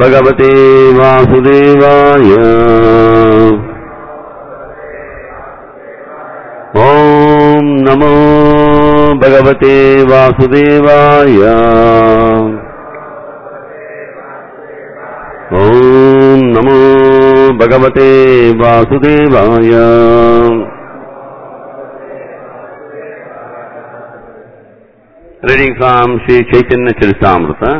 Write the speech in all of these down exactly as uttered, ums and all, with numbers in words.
Bhagavate Vasudevaya. Om Namo Bhagavate Vasudevaya. Om Namo Bhagavate Vasudevaya. Reading from Sri Chaitanya Charitamrita,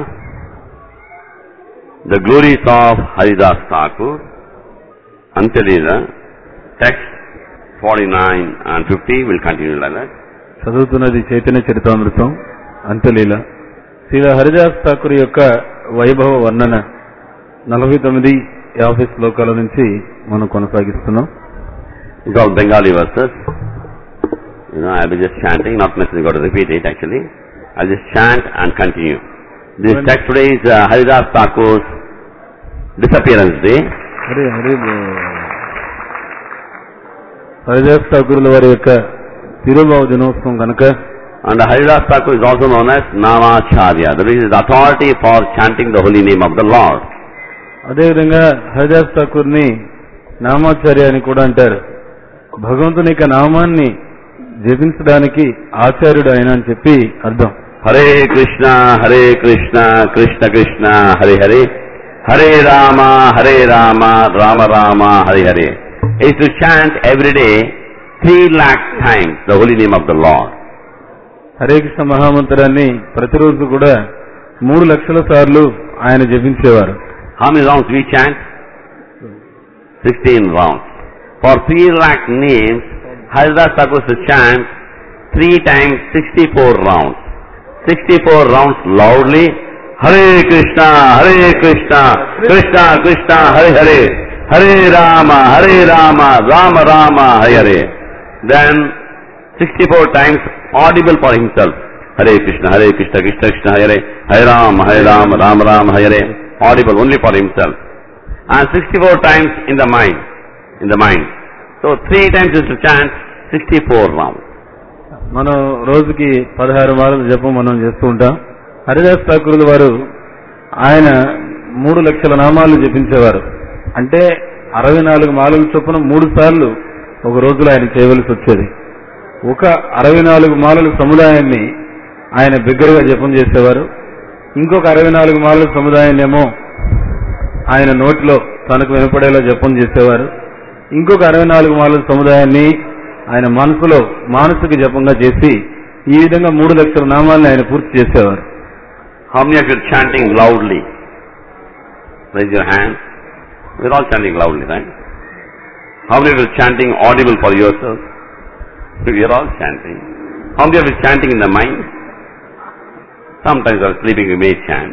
the glories of Haridas Thakur, Antalila, text forty-nine and fifty will continue like that. చదువుతున్నది చైతన్య చరితామృతం అంతలీల. శ్రీ హరిదాస్ ఠాకూర్ యొక్క వైభవ వర్ణన నలభై తొమ్మిది యాభై శ్లోకాల నుంచి మనం కొనసాగిస్తున్నాం. It's all Bengali verses. You know, I'll be just chanting, not necessarily got to repeat it actually. I'll just chant and continue. This when text today is uh, Haridas Thakur's disappearance day. Hari Hari Haridas ఠాకూర్ల వారి యొక్క తిరుభావ దినోత్సవం కనుక. And Haridas Thakur is also known as Namacharya. That is the authority for chanting the holy name of the Lord. అదేవిధంగా హరిదాస్ ఠాకూర్ ని నామాచార్య అని కూడా అంటారు. భగవంతుని యొక్క నామాన్ని జపించడానికి ఆచార్యుడు ఆయన అని చెప్పి అర్థం. Hare Krishna Hare Krishna Krishna Krishna Hare Hare Hare Rama Hare Rama Rama Rama Hare Hare. Is to chant every day three lakh times the holy name of the Lord. Hare Krishna మహామంత్రాన్ని ప్రతిరోజు కూడా మూడు లక్షల సార్లు ఆయన జపించేవారు. How many rounds we chant? Sixteen rounds. For three lakh names, Haridas Thakur to chant three times sixty-four rounds. Sixty-four rounds loudly. Hare Krishna, Hare Krishna, Krishna Krishna, Hare Hare, Hare Rama, Hare Rama, Rama Rama, Hare Hare. Then sixty-four times audible for himself. Hare Krishna, Hare Krishna, Krishna Krishna, Hare Hare, Hare Rama, Hare Rama, Rama Rama, Hare Hare. Audible only for himself. And sixty-four times in the mind. In the mind. So three times is to chant sixty-four rounds. మనం రోజుకి పదహారు మాలల జపం మనం చేస్తూ ఉంటాం. హరిదాస్ ఠాకూర్ వారు ఆయన మూడు లక్షల నామాలు జపించేవారు. అంటే అరవై నాలుగు మాలల చొప్పున మూడు సార్లు ఒక రోజులో ఆయన చేయవలసి వచ్చేది. ఒక అరవై నాలుగు మాలల సముదాయాన్ని ఆయన బిగ్గరగా జపం చేసేవారు. ఇంకొక అరవై నాలుగు మాలల సముదాయాన్ని ఏమో ఆయన నోటిలో తనకు వినపడేలా జపం చేసేవారు. ఇంకొక అరవై నాలుగు మాలల సముదాయాన్ని ఆయన మనసులో మానసిక జపంగా చేసి ఈ విధంగా మూడు లక్షల నామాలను ఆయన పూర్తి చేసేవారు. How many of you are chanting loudly? Raise your hand. We're all chanting loudly, right? How many of you are chanting audible for yourself? We're all chanting. How many of you are chanting in the mind? Sometimes while sleeping we may chant.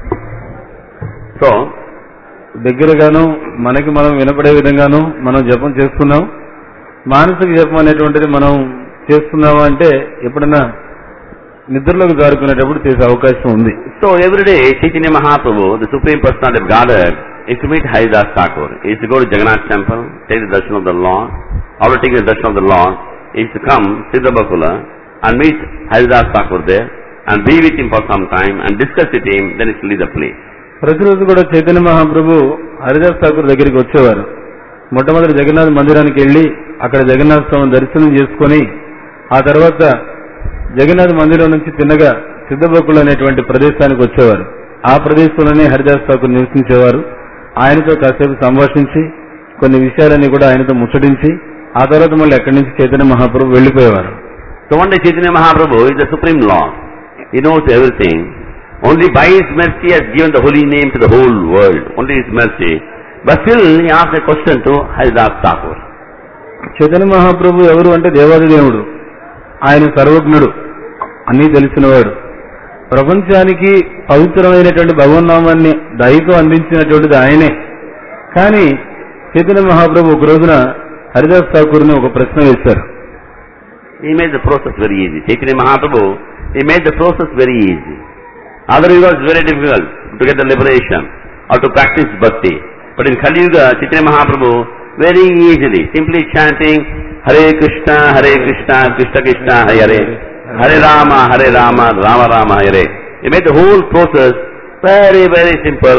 So, దగ్గరగాను మనకి మనం వినపడే విధంగాను మనం జపం చేస్తున్నాం. మానసిక జపం అనేటువంటిది మనం చేస్తున్నామా అంటే ఎప్పుడైనా నిద్రలోకి జారుకునేటప్పుడు చేసే అవకాశం ఉంది. So every day Chaitanya Mahaprabhu, the Supreme Personality of Godhead, is to meet Haridas Thakur. He is to go to Jagannath temple, take the darshan of the Lord. After taking the darshan of the Lord, he is to come Siddhabakula and meet Haridas Thakur there and be with him for some time and discuss with him, then he will leave the place. ప్రతిరోజు కూడా చైతన్య మహాప్రభు హరిదాస్ ఠాకూర్ దగ్గరికి వచ్చేవారు. మొట్టమొదటి జగన్నాథ్ మందిరానికి వెళ్లి అక్కడ జగన్నాథ స్వామిని దర్శనం చేసుకుని ఆ తర్వాత జగన్నాథ్ మందిరం నుంచి తిన్నగా సిద్ధబకులు అనేటువంటి ప్రదేశానికి వచ్చేవారు. ఆ ప్రదేశంలోనే హరిదాస్ ఠాకూర్ నివసించేవారు. ఆయనతో కాసేపు సంభాషించి కొన్ని విషయాలన్నీ కూడా ఆయనతో ముచ్చటించి ఆ తర్వాత మళ్ళీ అక్కడి నుంచి Chaitanya Mahaprabhu వెళ్లిపోయేవారు. So one day Chaitanya Mahaprabhu is the Supreme Lord. He knows everything. Only by His mercy has given the holy name to the whole world. Only His mercy. But still he asked a question to Haridas Thakur. Chaitanya Mahaprabhu ఎవరు అంటే దేవాది దేవుడు. ఆయన సర్వజ్ఞుడు, అన్నీ తెలిసినవాడు. ప్రపంచానికి పవిత్రమైనటువంటి భగవన్నామాన్ని దయతో అందించినటువంటిది ఆయనే. కానీ చైతన్య మహాప్రభు ఒక రోజున హరిదాస్ ఠాకూర్ని ఒక ప్రశ్న వేశారు. He made the process very easy. Chaitanya Mahaprabhu, he made the process very easy. Otherwise it was very difficult to get the liberation or to practice bhakti. But in Kali Yuga, Chaitanya Mahaprabhu very easily, simply chanting Hare Krishna, Hare Krishna, Krishna Krishna, Hare Hare, Hare Rama, Hare Rama, Rama Rama, Hare Hare. He made the whole process very, very simple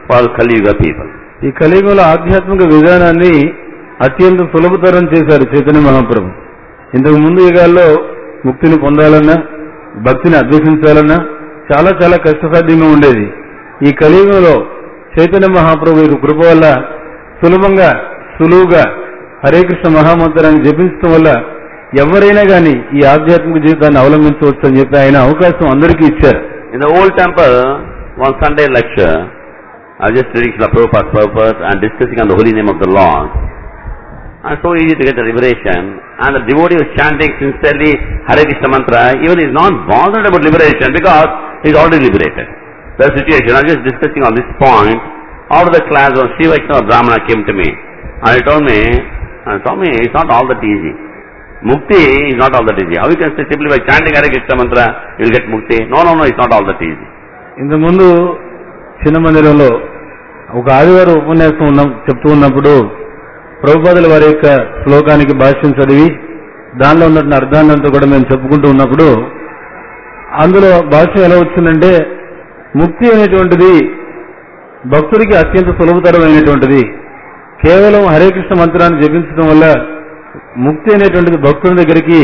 for Kali Yuga people. ఈ కలియుగంలో ఆధ్యాత్మిక విధానాన్ని అత్యంత సులభతరం చేశారు చైతన్య మహాప్రభు. ఇంతకు ముందు యుగాల్లో ముక్తిని పొందాలన్నా భక్తిని అభ్యసించాలన్నా చాలా చాలా కష్టసాధ్యంగా ఉండేది. ఈ కలియుగంలో చైతన్య మహాప్రభు కృప వల్ల సులభంగా సులువుగా హరే కృష్ణ మహామంత్రాన్ని జపించడం వల్ల ఎవరైనా గానీ ఈ ఆధ్యాత్మిక జీవితాన్ని అవలంబించవచ్చు అని చెప్పి ఆయన అవకాశం అందరికీ ఇచ్చారు. In the old temple, one Sunday lecture, I was just reading Srila Prabhupada's purpose and discussing on the holy name of the Lord. And so easy to get the liberation. And the devotee was chanting sincerely Hare Krishna mantra. Even he is not bothered about liberation because he is already liberated. The situation, I was just discussing on this point. After the class, one Sri Vaishnava Brahmana came to me. And he told me, and told me, it's not all that easy. Mukti is not all that easy. How you can say simply by chanting Hare Krishna mantra, you will get mukti? No, no, no, it's not all that easy. ఇంత ముందు చిన్న మందిరంలో ఒక ఆదివారం ఉపన్యాసం ఉన్నాం చెప్తూ ఉన్నప్పుడు ప్రభుపాదుల వారి యొక్క శ్లోకానికి భాష్యం చదివి దానిలో ఉన్నటువంటి అర్థాన్ని అంతా కూడా మేము చెప్పుకుంటూ ఉన్నప్పుడు అందులో భాష్యం ఎలా వచ్చిందంటే ముక్తి అనేటువంటిది భక్తుడికి అత్యంత సులభతరమైనటువంటిది. కేవలం హరే కృష్ణ మంత్రాన్ని జపించడం వల్ల ముక్తి అనేటువంటిది భక్తుని దగ్గరికి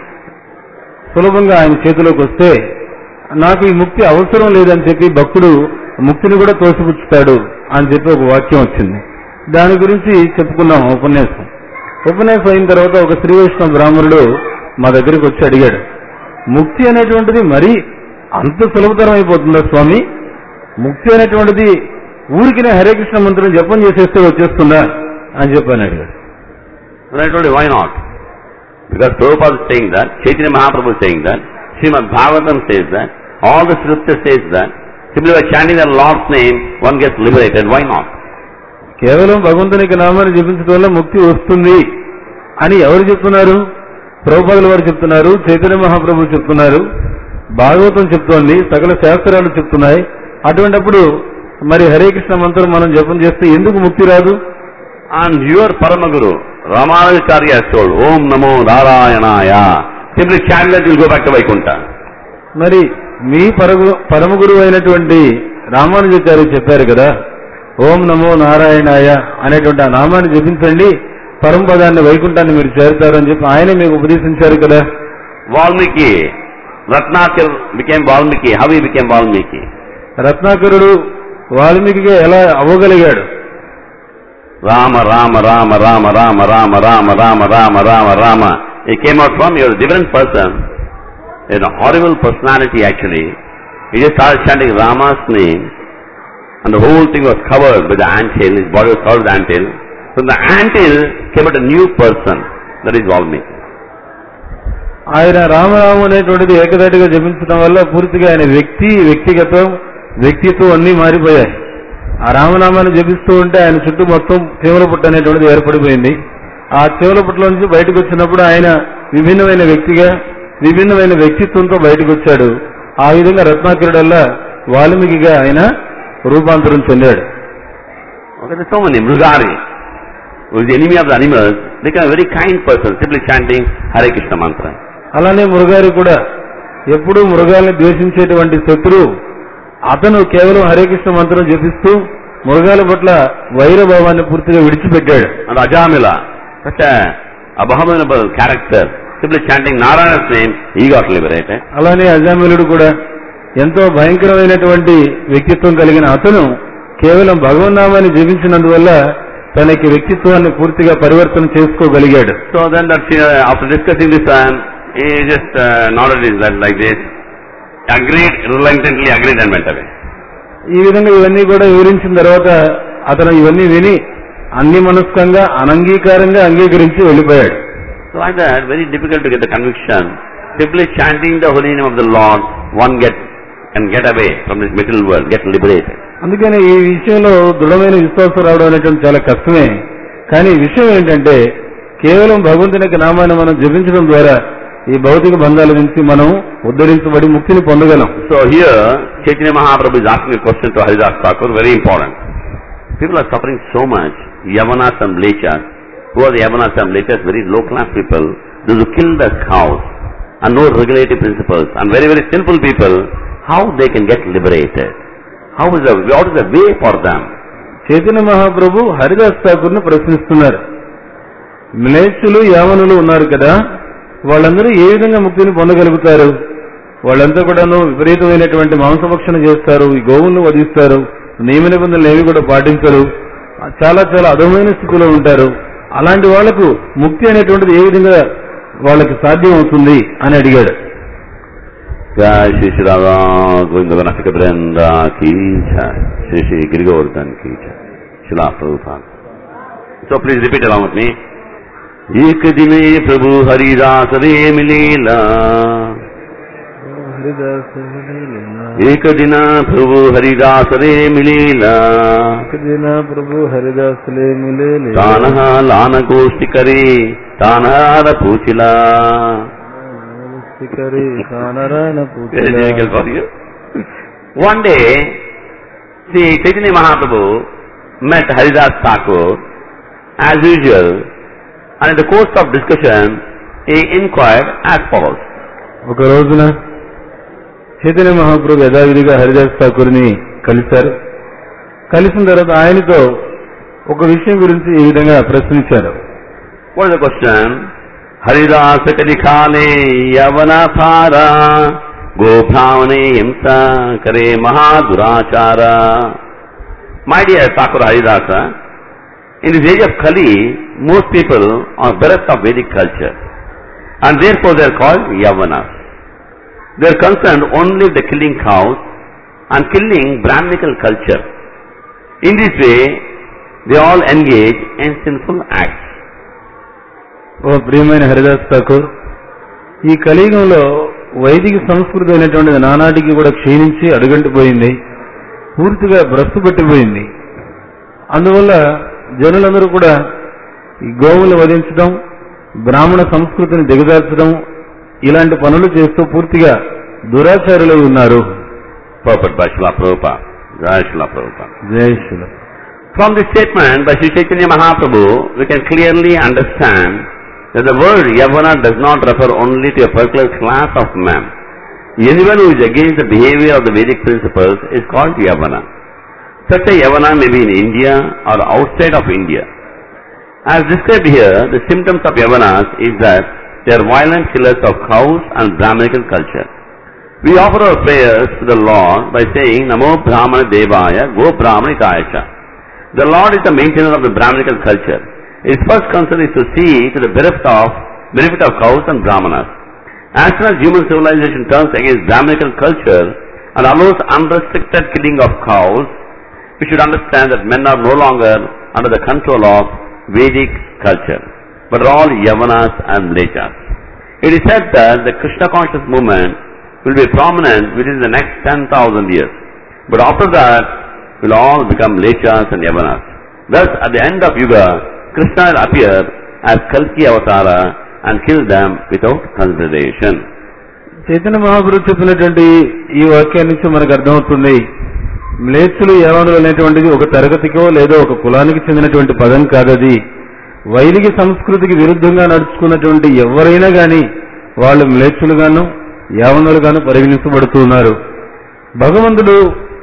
సులభంగా ఆయన చేతిలోకి వస్తే నాకు ఈ ముక్తి అవసరం లేదని చెప్పి భక్తుడు ముక్తిని కూడా తోసిపుచ్చుతాడు అని చెప్పి ఒక వాక్యం వచ్చింది. దాని గురించి చెప్పుకున్నాం ఉపన్యాసం. ఉపన్యాసం అయిన తర్వాత ఒక శ్రీ వైష్ణవ బ్రాహ్మణుడు మా దగ్గరికి వచ్చి అడిగాడు, ముక్తి అనేటువంటిది మరీ అంత సులభతరం అయిపోతుందా స్వామి? ముక్తి అనేటువంటిది ఊరికినే హరే కృష్ణ మంత్రం జపం చేసేస్తే వచ్చేస్తుందా అని చెప్పాను అడిగాడు. I told you, why not? Because Prabhupada is saying that, Chaitanya Mahaprabhu is saying that, Srimad Bhagavatam says that, all the scriptures says that, simply by chanting the Lord's name, one gets liberated. Why not? కేవలం భగవంతునికి నామాన్ని జపించడం వల్ల ముక్తి వస్తుంది అని ఎవరు చెప్తున్నారు? ప్రభుపాదుల వారు చెప్తున్నారు, చైతన్య మహాప్రభు చెప్తున్నారు, భాగవతం చెప్తోంది, సకల శాస్త్రాలు చెప్తున్నాయి. అటువంటిప్పుడు మరి హరే కృష్ణ మంత్రం మనం జపం చేస్తే ఎందుకు ముక్తి రాదు? And your Paramaguru, Ramanujacharya has told, Om Namo Narayanaya. Simply chant that, you will go back to Vaikuntha. మరి మీ పరగు పరమగురు అయినటువంటి రామానుజాచార్య చెప్పారు కదా, ఓం నమో నారాయణాయ అనేటువంటి ఆ నామాన్ని జపించండి, పరమపదాన్ని వైకుంఠాన్ని మీరు చేరుతారని చెప్పి ఆయన మీకు ఉపదేశించారు కదా. Valmiki, Ratnakar became Valmiki. How he became Valmiki? రత్నాకరుడు వాల్మీకిగా ఎలా అవ్వగలిగాడు? Rama, Rama, Rama, Rama, Rama, Rama, Rama, Rama, Rama, Rama, Rama. He came out from, he was a different person. He had a horrible personality actually. He just started chanting Rama's name and the whole thing was covered with the anthill. His body was covered with the anthill. From the anthill came out a new person. That is Valmiki. ఆయన రామరాము అనేటువంటిది ఏకదాటిగా జపించడం వల్ల పూర్తిగా ఆయన వ్యక్తి వ్యక్తిగతం వ్యక్తిత్వం అన్నీ మారిపోయాయి. ఆ రామనామాన్ని జపిస్తూ ఉంటే ఆయన చుట్టూ మొత్తం చీమల పుట్ట అనేటువంటిది ఏర్పడిపోయింది. ఆ చీమల పుట్టలో నుంచి బయటకు వచ్చినప్పుడు ఆయన విభిన్నమైన వ్యక్తిగా విభిన్నమైన వ్యక్తిత్వంతో బయటకు వచ్చాడు. ఆ విధంగా రత్నాకరుడల్లా వాల్మీకిగా ఆయన రూపాంతరం చెందాడు. Okay, so many. Mrugari, who is the enemy of the animals, became a very kind person, simply chanting Hare Krishna mantra. అలానే మృగారి కూడా ఎప్పుడూ మృగాల్ని ద్వేషించేటువంటి శత్రువు అతను కేవలం హరే కృష్ణ మంత్రం జపిస్తూ మృగాల పట్ల వైరభావాన్ని పూర్తిగా విడిచిపెట్టాడు. And Ajamila, such a abominable character, simply chanting Narayana's name, he got liberated. అలానే అజామిలుడు కూడా ఎంతో భయంకరమైనటువంటి వ్యక్తిత్వం కలిగిన అతను కేవలం భగవన్నామాన్ని జపించినందువల్ల తనకి వ్యక్తిత్వాన్ని పూర్తిగా పరివర్తన చేసుకోగలిగాడు. So then that uh, after discussing this one, he just uh, nodded his head like this, agreed, reluctantly agreed and went away. ఈ విధంగా ఇవన్నీ కూడా వివరించిన తర్వాత అతను ఇవన్నీ విని అన్ని మనస్కంగా అనంగీకారంగా అంగీకరించి వెళ్ళిపోయాడు. So like that, very difficult to get the conviction. Simply chanting the holy name of the Lord, one get can get away from this material world, get liberated. అందుకని ఈ విషయంలో దృఢమైన విశ్వాసం రావడం అనేటువంటి చాలా కష్టమే. కానీ విషయం ఏంటంటే కేవలం భగవంతుని నామాన్ని మనం జపించడం ద్వారా ఈ భౌతిక బంధాల నుంచి మనం ఉద్ధరించబడి ముక్తిని పొందగలం. So here, Chaitanya Mahaprabhu is asking a question to Haridas Thakur, very important. People are suffering so much, Yavanas and Mlechas. Who are the Yavanas and Mlechas? Very low class people. Those who kill the cows and no regulative principles and very very simple people, how they can get liberated? How is the, what is the way for them? Chaitanya Mahaprabhu Haridas ఠాకూర్ను ప్రశ్నిస్తున్నారు. మ్లేచ్చులు యావనులు ఉన్నారు కదా, వాళ్ళందరూ ఏ విధంగా ముక్తిని పొందగలుగుతారు? వాళ్ళంతా కూడాను విపరీతమైనటువంటి మాంసభక్షణ చేస్తారు, ఈ గోవులను వధిస్తారు, నియమ నిబంధనలు ఏవి కూడా పాటించరు, చాలా చాలా అధమైన స్థితిలో ఉంటారు. అలాంటి వాళ్లకు ముక్తి అనేటువంటిది ఏ విధంగా వాళ్ళకి సాధ్యం అవుతుంది అని అడిగాడు. జై శ్రీ శ్రీ రాధా గోవింద గణపతి బృంద కీ జై, శ్రీ శ్రీ గిరి గోవర్ధన్ కీ జై, శిలా Prabhupada. So please repeat along with me. एक दिने प्रभु हरिदास रे मिलेला, एक दिन प्रभु हरिदास रे मिलेला, एक दिन प्रभु हरिदास रे मिलेला, तानह लान गोष्ठी करे तानहार पूछला, करे तानहार पूछला. One day, see Chaitanya Mahaprabhu met Haridas Thakur as usual, and in the course of discussion, he inquired as follows. ఒక రోజున చైతన్య మహాప్రభు యథావిధిగా హరిదాస్ ఠాకూర్ని కలిశారు. కలిసిన తర్వాత ఆయనతో ఒక విషయం గురించి ఈ విధంగా ప్రశ్నించారు. What is the question? Haridas kadi khale yavana thara go bhavane himsa kare mahadurachara. My dear Thakur Haridasa, in this age of Kali, most people are bereft of Vedic culture, and therefore they are called Yavanas. They are concerned only with the killing cows and killing Brahminical culture. In this way, they all engage in sinful acts. ఓ ప్రియమైన హరిదాస్ ఠాకూర్, ఈ కలియుగంలో వైదిక సంస్కృతి అయినటువంటిది నానాటికి కూడా క్షీణించి అడుగంటిపోయింది, పూర్తిగా భ్రష్టు పట్టిపోయింది. అందువల్ల జనులందరూ కూడా ఈ గోవులు వధించడం, బ్రాహ్మణ సంస్కృతిని దిగజార్చడం, ఇలాంటి పనులు చేస్తూ పూర్తిగా దురాచారులై ఉన్నారు. Purport by Srila Prabhupada. Jai Srila Prabhupada. జై Srila. From this statement by Sri Chaitanya Mahaprabhu, we can clearly understand that the word Yavana does not refer only to a particular class of men. Anyone who is against the behavior of the Vedic principles is called Yavana. Such a Yavana may be in India or outside of India. As described here, the symptoms of Yavanas is that they are violent killers of cows and Brahminical culture. We offer our prayers to the Lord by saying Namo Brahmana Devaya Go Brahmanitaya. The Lord is the maintainer of the Brahminical culture. His first concern is to see to the benefit of, benefit of cows and Brahmanas. As soon as human civilization turns against Brahminical culture and allows unrestricted killing of cows, we should understand that men are no longer under the control of Vedic culture, but are all Yavanas and Mlechas. It is said that the Krishna conscious movement will be prominent within the next ten thousand years, but after that will all become Mlechas and Yavanas. Thus, at the end of Yuga, Krishna will appear as Kalki Avatara and kill them without consideration. Chaitanya Mahaprabhu చెప్పినటువంటి ఈ వాక్యం నుంచి మనకు అర్థమవుతుంది, మ్లేచ్చులు యవనులు అనేటువంటిది ఒక తరగతికో లేదో ఒక కులానికి చెందినటువంటి పదం కాదది. వైదిక సంస్కృతికి విరుద్ధంగా నడుచుకున్నటువంటి ఎవరైనా గాని వాళ్ళు మ్లేచ్చులుగాను యవనులుగాను పరిగణించబడుతున్నారు. భగవంతుడు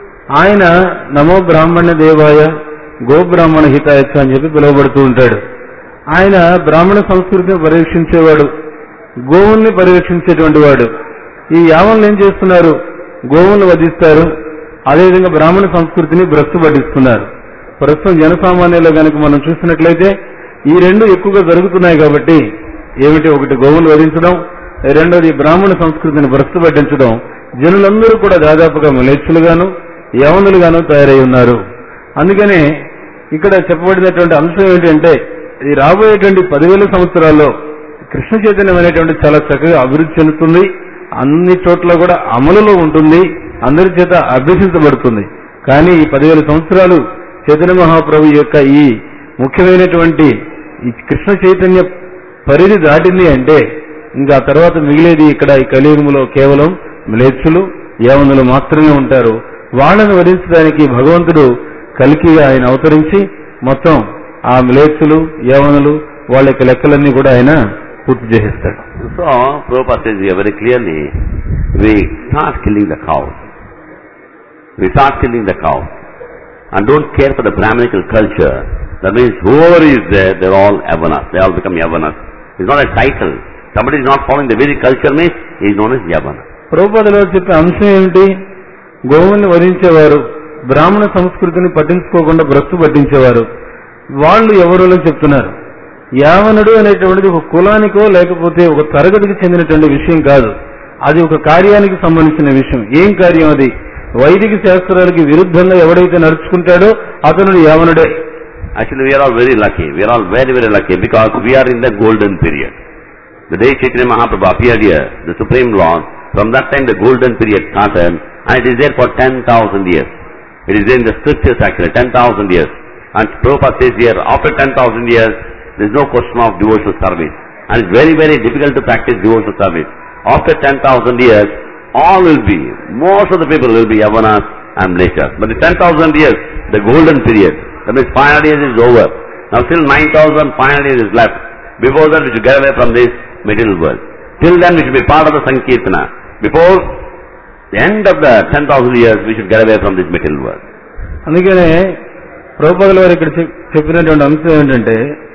ఆయన నమో బ్రాహ్మణ దేవాయ గోబ్రాహ్మణ హితాయచ్చ అని చెప్పి పిలువబడుతూ ఉంటాడు. ఆయన బ్రాహ్మణ సంస్కృతిని పరిరక్షించేవాడు, గోవుల్ని పరిరక్షించేటువంటి వాడు. ఈ యావనులు ఏం చేస్తున్నారు? గోవులను వధిస్తారు, అదేవిధంగా బ్రాహ్మణ సంస్కృతిని భ్రష్టు పట్టిస్తున్నారు. ప్రస్తుతం జనసామాన్యంలో కనుక మనం చూసినట్లయితే ఈ రెండు ఎక్కువగా జరుగుతున్నాయి. కాబట్టి ఏమిటి? ఒకటి గోవులు వధించడం, రెండోది బ్రాహ్మణ సంస్కృతిని భ్రష్టు పట్టించడం. జనులందరూ కూడా దాదాపుగా మ్లేచ్చులుగాను యవనులుగాను తయారై ఉన్నారు. అందుకనే ఇక్కడ చెప్పబడినటువంటి అంశం ఏంటంటే, ఇది రాబోయేటువంటి పదివేల సంవత్సరాల్లో కృష్ణ చైతన్యం అనేటువంటి చాలా చక్కగా అభివృద్ధి చెందుతుంది, అన్ని చోట్ల కూడా అమలులో ఉంటుంది, అందరి చేత అభ్యసించబడుతుంది. కానీ ఈ పదివేల సంవత్సరాలు చైతన్య మహాప్రభు యొక్క ఈ ముఖ్యమైనటువంటి ఈ కృష్ణ చైతన్య పరిధి దాటింది అంటే ఇంకా తర్వాత మిగిలేది ఇక్కడ ఈ కలియుగంలో కేవలం మ్లేచ్చులు యవనులు మాత్రమే ఉంటారు. వాళ్ళను వధించడానికి భగవంతుడు కల్కిగా ఆయన అవతరించి మొత్తం ఆ మ్లేచ్చులు యవనులు వాళ్ళ యొక్క లెక్కలన్నీ కూడా ఆయన పూర్తి చేసేస్తాడు. So, Prabhupada says here very clearly, we start killing the cows. We start killing the cows. and don't care for the Brahminical culture, that means whoever is there, they're all Yavanas. They all become Yavanas. It's not a title. Somebody is not following the Vedic culture means he is known as Yavana. ప్రభుపాదులు చెప్పే అంశం ఏమిటి? గోవుల్ని వధించేవారు, బ్రాహ్మణ సంస్కృతిని పట్టించుకోకుండా భ్రష్టు పట్టించేవారు, వాళ్ళు ఎవరో చెప్తున్నారు. యావనుడు అనేటువంటిది ఒక కులానికో లేకపోతే ఒక తరగతికి చెందినటువంటి విషయం కాదు. అది ఒక కార్యానికి సంబంధించిన విషయం. ఏం కార్యం అది? వైదిక శాస్త్రాలకి విరుద్ధంగా ఎవడైతే నడుచుకుంటాడో అతను యావనుడే. Actually, we are all very lucky. We are all very, very lucky because we are in the golden period. The day Chaitanya Mahaprabhu appeared here, the Supreme Lord, from that time the golden period started, and it is there for ten thousand years. It is there in the scriptures actually, ten thousand years. And Prabhupada says here, after ten thousand years, there is no question of devotional service. And it's very, very difficult to practice devotional service. After ten thousand years, all will be, most of the people will be Yavanas and Mlechas. But the ten thousand years, the golden period, that means five hundred years is over. Now still nine thousand five hundred years is left. Before that we should get away from this material world. Till then we should be part of the Sankirtana. Before the end of the ten thousand years we should get away from this material world. అందుకనే ప్రభుపాదుల వారు ఇక్కడ చెప్పినటువంటి అంశం ఏంటంటే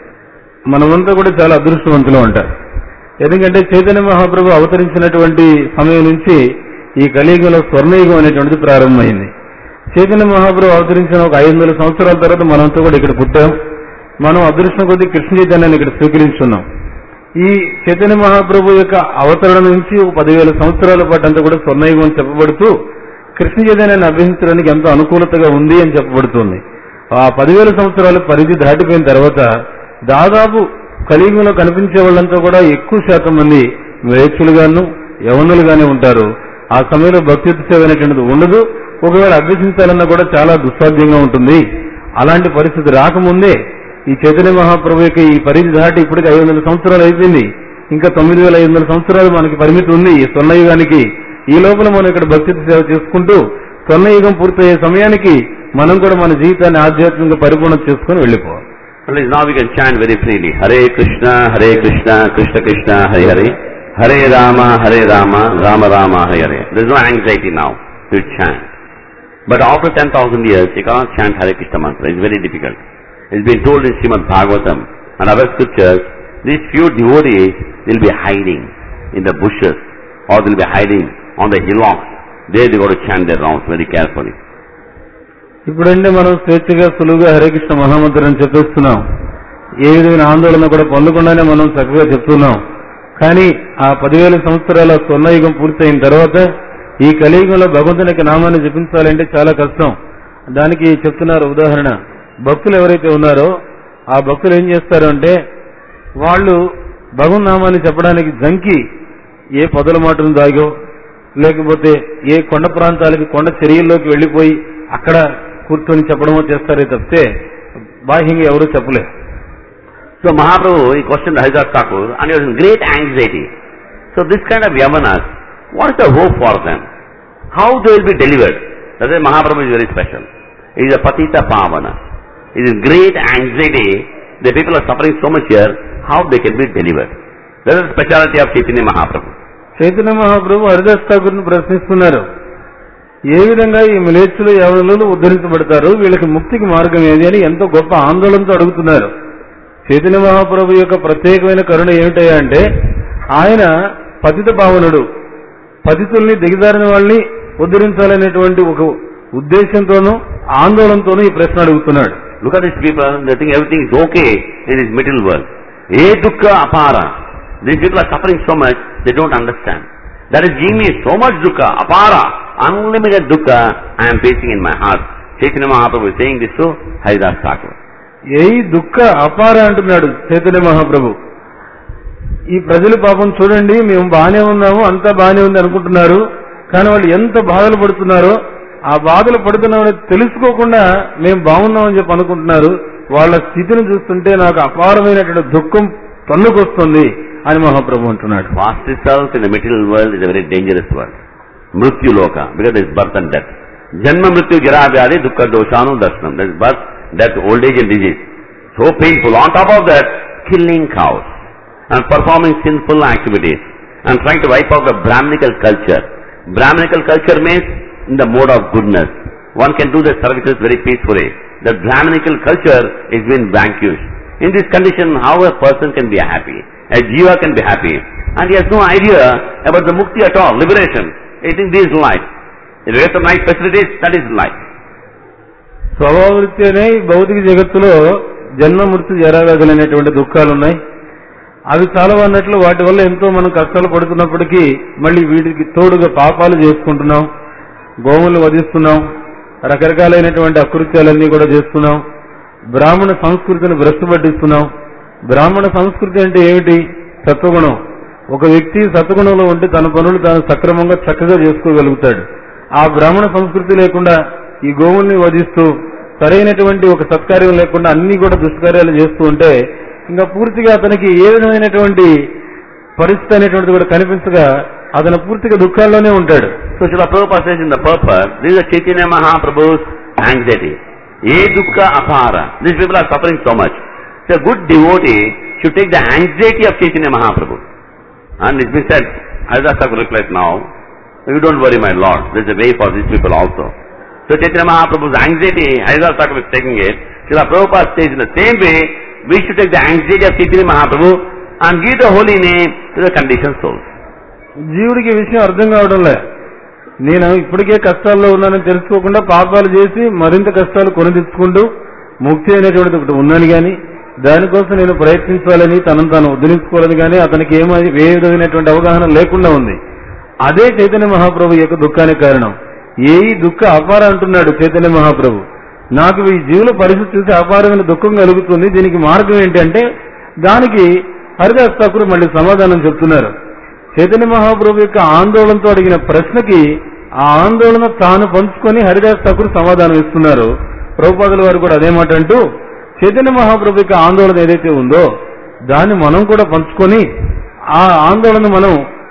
మనమంతా కూడా చాలా అదృష్టవంతులు ఉంటారు. ఎందుకంటే చైతన్య మహాప్రభు అవతరించినటువంటి సమయం నుంచి ఈ కలియుగంలో స్వర్ణయుగం అనేటువంటిది ప్రారంభమైంది. చైతన్య మహాప్రభు అవతరించిన ఒక ఐదు వందల సంవత్సరాల తర్వాత మనంతా కూడా ఇక్కడ పుట్టాం. మనం అదృష్టం కొద్దీ కృష్ణ చైతన్యాన్ని ఇక్కడ స్వీకరించున్నాం. ఈ చైతన్య మహాప్రభు యొక్క అవతరణ నుంచి ఒక పదివేల సంవత్సరాల పాటు అంతా కూడా స్వర్ణయుగం అని చెప్పబడుతూ కృష్ణ చైతన్యాన్ని అభ్యసించడానికి ఎంతో అనుకూలతగా ఉంది అని చెప్పబడుతుంది. ఆ పదివేల సంవత్సరాల పరిధి దాటిపోయిన తర్వాత దాదాపు కలియుగంలో కనిపించే వాళ్ళంతా కూడా ఎక్కువ శాతం మంది వేక్షులుగాను యవనులుగానే ఉంటారు. ఆ సమయంలో భక్తి సేవ అనేటువంటిది ఉండదు. ఒకవేళ అభ్యసించాలన్నా కూడా చాలా దుస్సాధ్యంగా ఉంటుంది. అలాంటి పరిస్థితి రాకముందే ఈ చైతన్య మహాప్రభు యొక్క ఈ పరిధి దాటి ఇప్పటికి ఐదు వందల సంవత్సరాలు అయిపోయింది. ఇంకా తొమ్మిది వేల ఐదు వందల సంవత్సరాలు మనకి పరిమితి ఉంది ఈ స్వర్ణయుగానికి. ఈ లోపల మనం ఇక్కడ భక్తి సేవ చేసుకుంటూ స్వర్ణయుగం పూర్తయ్యే సమయానికి మనం కూడా మన జీవితాన్ని ఆధ్యాత్మికంగా పరిపూర్ణం చేసుకుని వెళ్ళిపోవాలి. Now we can chant very freely. Hare Krishna, Hare Krishna, Krishna Krishna, Hare Hare, Hare Rama, Hare Rama, Rama Rama, Hare Hare. There is no anxiety now to chant. But after ten thousand years, you cannot chant Hare Krishna mantra. It's very difficult. It's been told in Srimad Bhagavatam and other scriptures, these few devotees will be hiding in the bushes or they will be hiding on the hillocks. There they got to chant their rounds very carefully. ఇప్పుడంటే మనం స్వేచ్ఛగా సులువుగా హరే కృష్ణ మహామంత్రం చెప్పేస్తున్నాం. ఏ విధమైన ఆందోళన కూడా పొందకుండానే మనం చక్కగా చెప్తున్నాం. కానీ ఆ పదివేల సంవత్సరాల స్వర్ణయుగం పూర్తయిన తర్వాత ఈ కలియుగంలో భగవంతుని యొక్క నామాన్ని జపించాలంటే చాలా కష్టం. దానికి చెప్తున్నారు ఉదాహరణ. భక్తులు ఎవరైతే ఉన్నారో ఆ భక్తులు ఏం చేస్తారు అంటే వాళ్ళు భగవన్ నామాన్ని చెప్పడానికి జంకి ఏ పొదల మాటను దాగో లేకపోతే ఏ కొండ ప్రాంతాలకి కొండ చర్యల్లోకి వెళ్లిపోయి అక్కడ కూర్చొని చెప్పడమో చేస్తారే తప్పితే బాహ్యంగా ఎవరూ చెప్పలేరు. So Mahaprabhu, he questioned Haridas Thakur and he was in great anxiety. So this kind of Yavanas, what is the hope for them? How they will be delivered? That's why Mahaprabhu is very special. He is a Patita Pavana. He is in great anxiety. The people are suffering so much here, how they can be delivered? That is the speciality of Chaitanya Mahaprabhu. Chaitanya Mahaprabhu Haridas ఠాకూర్ను ప్రశ్నిస్తున్నారు. ఏ విధంగా ఈ మిలేచ్చులు యవనులు ఉద్ధరించబడతారు, వీళ్ళకి ముక్తికి మార్గం ఏది అని ఎంతో గొప్ప ఆందోళనతో అడుగుతున్నారు. చైతన్య మహాప్రభు యొక్క ప్రత్యేకమైన కరుణ ఏమిటయ్యా అంటే ఆయన పతిత పావనుడు, పతితుల్ని దిగజారిన వాళ్ళని ఉద్ధరించాలనేటువంటి ఒక ఉద్దేశంతోనూ ఆందోళనతోనూ ఈ ప్రశ్న అడుగుతున్నాడు. Look at these people, they think everything is okay in this material world. A dukkha apara. These people are suffering so much, they don't understand. That is giving me so much dukkha, apara, unlimited dukkha I am facing in my heart. Chaitanya Mahaprabhu is saying this to Haridas Thakur. ఏ దుఃఖ అపార అంటున్నాడు చైతన్య మహాప్రభు. ఈ ప్రజలు పాపం చూడండి, మేము బాగానే ఉన్నాము, అంతా బాగానే ఉంది అనుకుంటున్నారు. కానీ వాళ్ళు ఎంత బాధలు పడుతున్నారో ఆ బాధలు పడుతున్నామని తెలుసుకోకుండా మేము బాగున్నామని చెప్పి అనుకుంటున్నారు. వాళ్ళ స్థితిని చూస్తుంటే నాకు అపారమైనటువంటి దుఃఖం తన్నుకొస్తుంది అని మహాప్రభు అంటున్నాడు. Fast itself in the material world is a very dangerous world. Mrityu loka, because there is birth and death. Janma mrityu jara vyadi dukkha doshanu darshanam. There is birth, death, old age and disease. So painful. On top of that, killing cows and performing sinful activities and trying to wipe out the Brahminical culture. Brahminical culture means in the mode of goodness, one can do the services very peacefully. The Brahminical culture is been vanquished. In this condition, how a person can be happy? A jiva can be happy. And he has no idea about the mukti at all, liberation. He thinks this is life. If you get some nice facilities, that is life. స్వభావృత్తి అనే భౌతిక జగత్తులో జన్మ మృత్యు జరావ్యాధులైనటువంటి దుఃఖాలు ఉన్నాయి. అవి చాలా అన్నట్లు వాటి వల్ల ఎంతో మనం కష్టాలు పడుతున్నప్పటికీ మళ్ళీ వీటికి తోడుగా పాపాలు చేసుకుంటున్నాం, గోవులు వధిస్తున్నాం, రకరకాలైనటువంటి అకృత్యాలన్నీ కూడా చేస్తున్నాం, బ్రాహ్మణ సంస్కృతిని భ్రష్టుపట్టిస్తున్నాం. బ్రాహ్మణ సంస్కృతి అంటే ఏమిటి? సత్వగుణం. ఒక వ్యక్తి సత్వగుణంలో ఉంటే తన పనులు తాను సక్రమంగా చక్కగా చేసుకోగలుగుతాడు. ఆ బ్రాహ్మణ సంస్కృతి లేకుండా ఈ గోవుల్ని వధిస్తూ సరైనటువంటి ఒక సత్కార్యం లేకుండా అన్ని కూడా దుష్కార్యాలు చేస్తూ ఉంటే ఇంకా పూర్తిగా అతనికి ఏ విధమైనటువంటి పరిస్థితి అనేటువంటిది కూడా కనిపించగా అతను పూర్తిగా దుఃఖాల్లోనే ఉంటాడు. So Srila Prabhupada says in the purpose, this is a Chaitanya Mahaprabhu's anxiety. Ye dukkha apara. These people are suffering so much. So a good devotee should take the anxiety of Chaitanya Mahaprabhu. And it's been said, Haridas Thakur replies now, you don't worry my Lord, there is a way for these people also. So Chaitanya Mahaprabhu's anxiety, Haridas Thakur is taking it. Srila Prabhupada says in the same way, we should take the anxiety of Chaitanya Mahaprabhu and give the holy name to the conditioned souls. జీవుడికి ఈ విషయం అర్థం కావడంలే. నేను ఇప్పటికే కష్టాల్లో ఉన్నానని తెలుసుకోకుండా పాపాలు చేసి మరింత కష్టాలు కొని తెచ్చుకుంటూ ముక్తి అనేటువంటిది ఒకటి ఉందని కానీ దానికోసం నేను ప్రయత్నించాలని తనను తాను ఉద్ధరించుకోవాలని కానీ అతనికి ఏమై ఏ విధమైనటువంటి అవగాహన లేకుండా ఉంది. అదే చైతన్య మహాప్రభు యొక్క దుఃఖానికి కారణం. ఏ దుఃఖ అపార అంటున్నాడు చైతన్య మహాప్రభు. నాకు ఈ జీవుల పరిస్థితి చూసి అపారమైన దుఃఖం కలుగుతుంది, దీనికి మార్గం ఏంటి అంటే దానికి హరిదాస్ ఠాకూర్ మళ్ళీ సమాధానం చెప్తున్నారు. చైతన్య మహాప్రభు యొక్క ఆందోళనతో అడిగిన ప్రశ్నకి ఆ ఆందోళన తాను పంచుకొని హరిదాస్ ఠాకూర్ సమాధానం ఇస్తున్నారు. ప్రభుపాదుల వారు కూడా అదే మాట అంటూ చైతన్య మహాప్రభు యొక్క ఆందోళన ఏదైతే ఉందో దాన్ని మనం కూడా పంచుకొని ఆ ఆందోళన మనం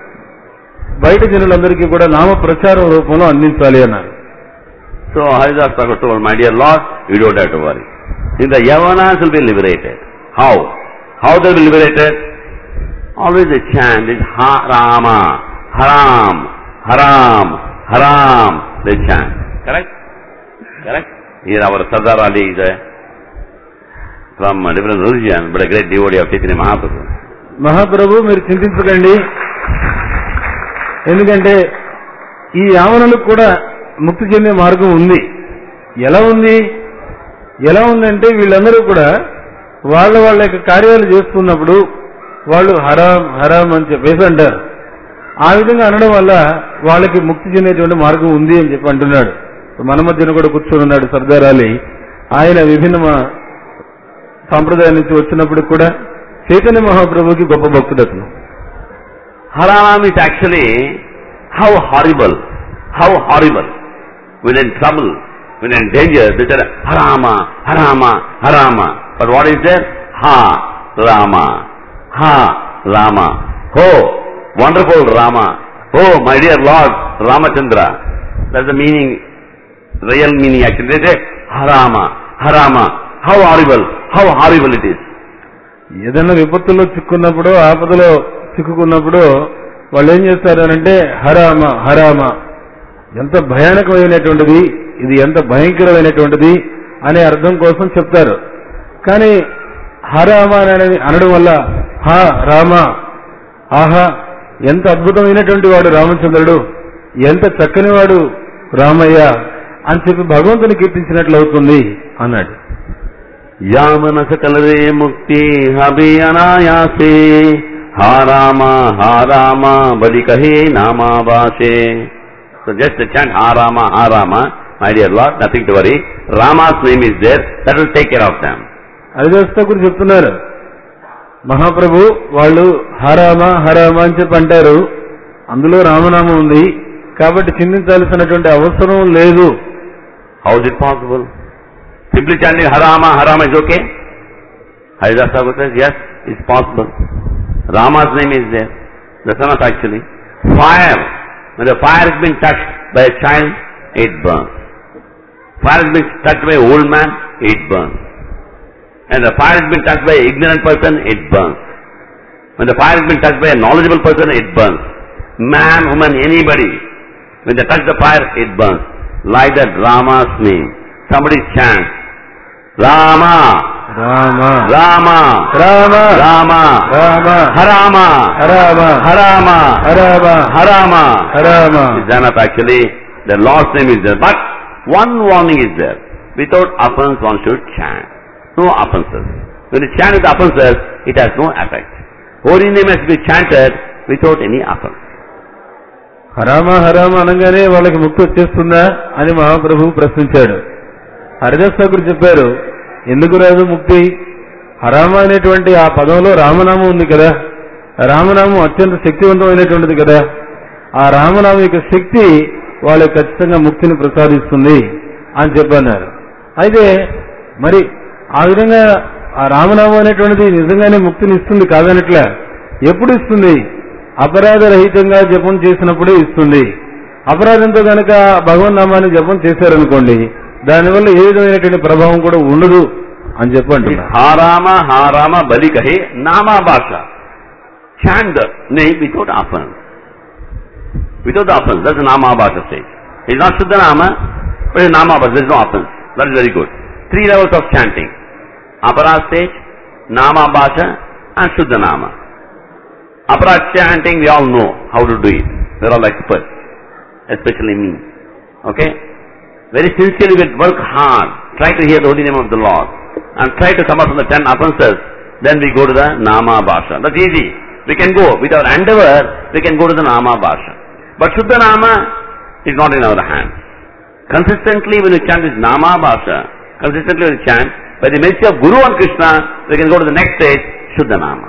బయట జనులందరికీ కూడా నామ ప్రచారం రూపంలో అందించాలి అన్నారు. So Haridas Thakur told, my dear Lord, you don't have to worry. In the Yavanas will be liberated. How? How they will be liberated? Always a chant is Ha Rama, Haram, Haram, Haram. They chant. Correct? Correct? Here our Sardar Ali is a, from a different religion, but a great devotee of Chaitanya Mahaprabhu. మహాప్రభు మీరు చింతించకండి, ఎందుకంటే ఈ యావనులకు కూడా ముక్తి చెందే మార్గం ఉంది. ఎలా ఉంది? ఎలా ఉందంటే వీళ్ళందరూ కూడా వాళ్ళ వాళ్ళ యొక్క కార్యాలు చేస్తున్నప్పుడు వాళ్ళు హరాం హరాం అని చెప్పేసి అంటారు. ఆ విధంగా అనడం వల్ల వాళ్ళకి ముక్తి చెందేటువంటి మార్గం ఉంది అని చెప్పి అంటున్నాడు. మన మధ్యన కూడా కూర్చొని ఉన్నాడు సర్దార్ అలీ. ఆయన విభిన్న సాంప్రదాయం నుంచి వచ్చినప్పుడు కూడా చైతన్య మహాప్రభుకి గొప్ప భక్తుడు అతను. Haram is actually how horrible, how horrible. When in trouble, when in danger, they say Harama, Harama, Harama. But what is there? Ha, Rama, Ha, Rama. Oh, wonderful Rama. Oh, my dear Lord, Ramachandra. That's the meaning, real meaning actually. They say Harama, Harama. How horrible, how horrible it is. ఏదైనా విపత్తుల్లో చిక్కున్నప్పుడు ఆపదలో చిక్కుకున్నప్పుడు వాళ్ళు ఏం చేస్తారంటే హరామ హరామ, ఎంత భయానకమైనటువంటిది, ఇది ఎంత భయంకరమైనటువంటిది అనే అర్థం కోసం చెప్తారు. కానీ హరామ అనేది అనడం వల్ల హా రామ, ఆహా ఎంత అద్భుతమైనటువంటి వాడు రామచంద్రుడు, ఎంత చక్కని వాడు రామయ్య అని చెప్పి భగవంతుని కీర్తించినట్లు అవుతుంది అన్నాడు. యామన సకలరే ముక్తి హబి అనాయాసే హా రామ హా రామ బలి కహే నామావాసే. So just the chant Ha Rama, Ha Rama, my dear Lord, nothing to worry. Rama's name is there, that will take care of them. Haridas Thakur చెప్తున్నారు, మహాప్రభు వాళ్ళు హరామ హరామ అని చెప్పి అంటారు, అందులో రామనామం ఉంది కాబట్టి చింతించాల్సినటువంటి అవసరం లేదు. How is it possible? Simply chanting Harama, Harama is okay? Haridas Thakur says, yes, it's possible. Rama's name is there. That's not actually. Fire. When the fire has been touched by a child, it burns. Fire has been touched by an old man, it burns. And the fire has been touched by an ignorant person, it burns. When the fire has been touched by a knowledgeable person, it burns. Man, woman, anybody, when they touch the fire, it burns. like that Rama's name. Somebody chants, Rama, Rama, Rama, Rama, Rama, Rama, Harama, Harama, Harama, Harama, Harama. Harama. It's done up actually. The Lord's name is there. But one warning is there. Without offense one should chant. No offenses. When you chant with offenses, it has no effect. Holy name has to be chanted without any offense. హరామ హరామ అనగానే వాళ్ళకి ముక్తి వచ్చేస్తుందా అని మహాప్రభువు ప్రశ్నించాడు. హరిదాస్ ఠాకూర్ చెప్పారు, ఎందుకు రాదు ముక్తి? హరామ అనేటువంటి ఆ పదంలో రామనామం ఉంది కదా, రామనామం అత్యంత శక్తివంతమైనటువంటిది కదా, ఆ రామనామం యొక్క శక్తి వాళ్ళకి ఖచ్చితంగా ముక్తిని ప్రసాదిస్తుంది అని చెప్పన్నారు. అయితే మరి ఆ విధంగా ఆ రామనామం అనేటువంటిది నిజంగానే ముక్తిని ఇస్తుంది కాదనట్లా. ఎప్పుడు ఇస్తుంది? అపరాధరహితంగా జపం చేసినప్పుడే ఇస్తుంది. అపరాధంతో కనుక భగవన్నామాన్ని జపం చేశారనుకోండి, దానివల్ల ఏ విధమైనటువంటి ప్రభావం కూడా ఉండదు అని చెప్పండి. హారామ హారామ బలి కహే నామా భాష. Chant the name without offense. Without offense. That's the nama bhasha stage. It's not Shuddha Nama, but it's nama bhasha. There's no offense. That is very good. Three levels of chanting. Aparad stage, nama bhasha and Shuddha Nama. Aparad chanting, we all know how to do it. We're all experts. Especially me. Okay? Very sincerely we work hard. Try to hear the holy name of the Lord. And try to come up from the ten offenses. Then we go to the nama bhasha. That's easy. We can go. With our endeavor, we can go to the nama bhasha. But Shuddha Nama is not in our hands. Consistently when you chant with nama bhasha, consistently when you chant, by the mercy of Guru and Krishna, we can go to the next stage, Shuddha Nama.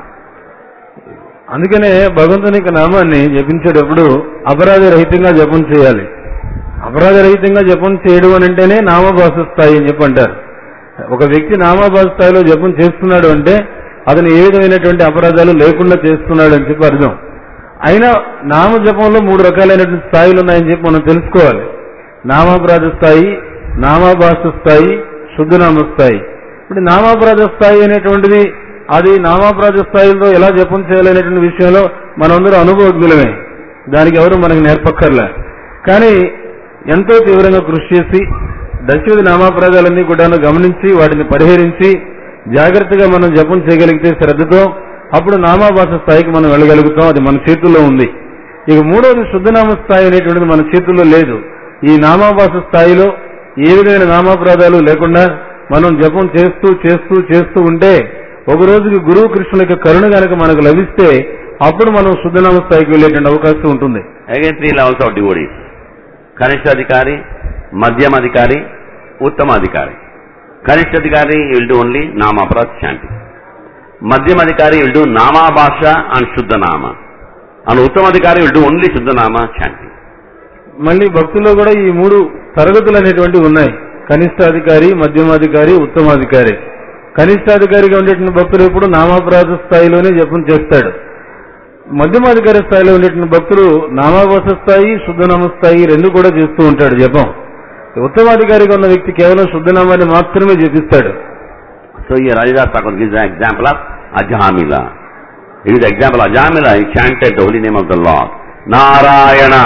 అందుకనే భగవంతుని యొక్క నామాన్ని జపించేటప్పుడు అపరాధ రహితంగా జపం చేయాలి. అపరాధ రహితంగా జపం చేయడం అని అంటేనే నామభాష స్థాయి అని చెప్పి అంటారు. ఒక వ్యక్తి నామభాష స్థాయిలో జపం చేస్తున్నాడు అంటే అతను ఏ విధమైనటువంటి అపరాధాలు లేకుండా చేస్తున్నాడు అని చెప్పి అర్థం. అయినా నామ జపంలో మూడు రకాలైనటువంటి స్థాయిలు ఉన్నాయని చెప్పి మనం తెలుసుకోవాలి. నామాపరాధ స్థాయి, నామాభాష స్థాయి, శుద్ధనామ స్థాయి. ఇప్పుడు నామాపరాధ స్థాయి అనేటువంటిది అది నామాపరాధ స్థాయిలో ఎలా జపం చేయాలనేటువంటి విషయంలో మనందరూ అనుభవజ్ఞులమే, దానికి ఎవరు మనకు నేర్పక్కర్లే. కానీ ఎంతో తీవ్రంగా కృషి చేసి దశవిధి నామాపరాధాలన్నీ కూడా గమనించి వాటిని పరిహరించి జాగ్రత్తగా మనం జపం చేయగలిగితే శ్రద్ధతో అప్పుడు నామాభాష స్థాయికి మనం వెళ్ళగలుగుతాం. అది మన చేతుల్లో ఉంది. ఇక మూడవది శుద్ధనామ స్థాయి అనేటువంటిది మన చేతుల్లో లేదు. ఈ నామాభాష స్థాయిలో ఏ విధమైన నామాపరాధాలు లేకుండా మనం జపం చేస్తూ చేస్తూ చేస్తూ ఉంటే ఒక రోజుకి గురువు కృష్ణుల యొక్క కరుణ కనుక మనకు లభిస్తే అప్పుడు మనం శుద్ధనామ స్థాయికి వెళ్ళేటువంటి అవకాశం ఉంటుంది. Again three levels of devotees. Kanishthadhikari, Madhyamadhikari, Uttamadhikari. Kanishthadhikari will do only Namaprad chanting. Madhyamadhikari will do Nama Bhasha and Shuddha Nama. And Uttamadhikari will do only Shuddha Nama chanting. మళ్ళీ భక్తుల్లో కూడా ఈ మూడు తరగతులు అనేటువంటివి ఉన్నాయి. కనిష్టాధికారి, మధ్యమాధికారి, ఉత్తమాధికారి. కనిష్టాధికారిగా ఉండేటువంటి భక్తులు ఎప్పుడు నామాపరాధ స్థాయిలోనే జపం చేస్తాడు. మధ్యమాధికారి స్థాయిలో ఉండేటువంటి భక్తులు నామాభాష స్థాయి, శుద్ధనామ స్థాయి రెండు కూడా చేస్తూ ఉంటాడు జపం. ఉత్తమాధికారిగా ఉన్న వ్యక్తి కేవలం శుద్ధనామాన్ని మాత్రమే జపిస్తాడు. So here Haridas Thakur gives an example of Ajamila. He gives the example of Ajamila. He chanted the holy name of the Lord. Narayana.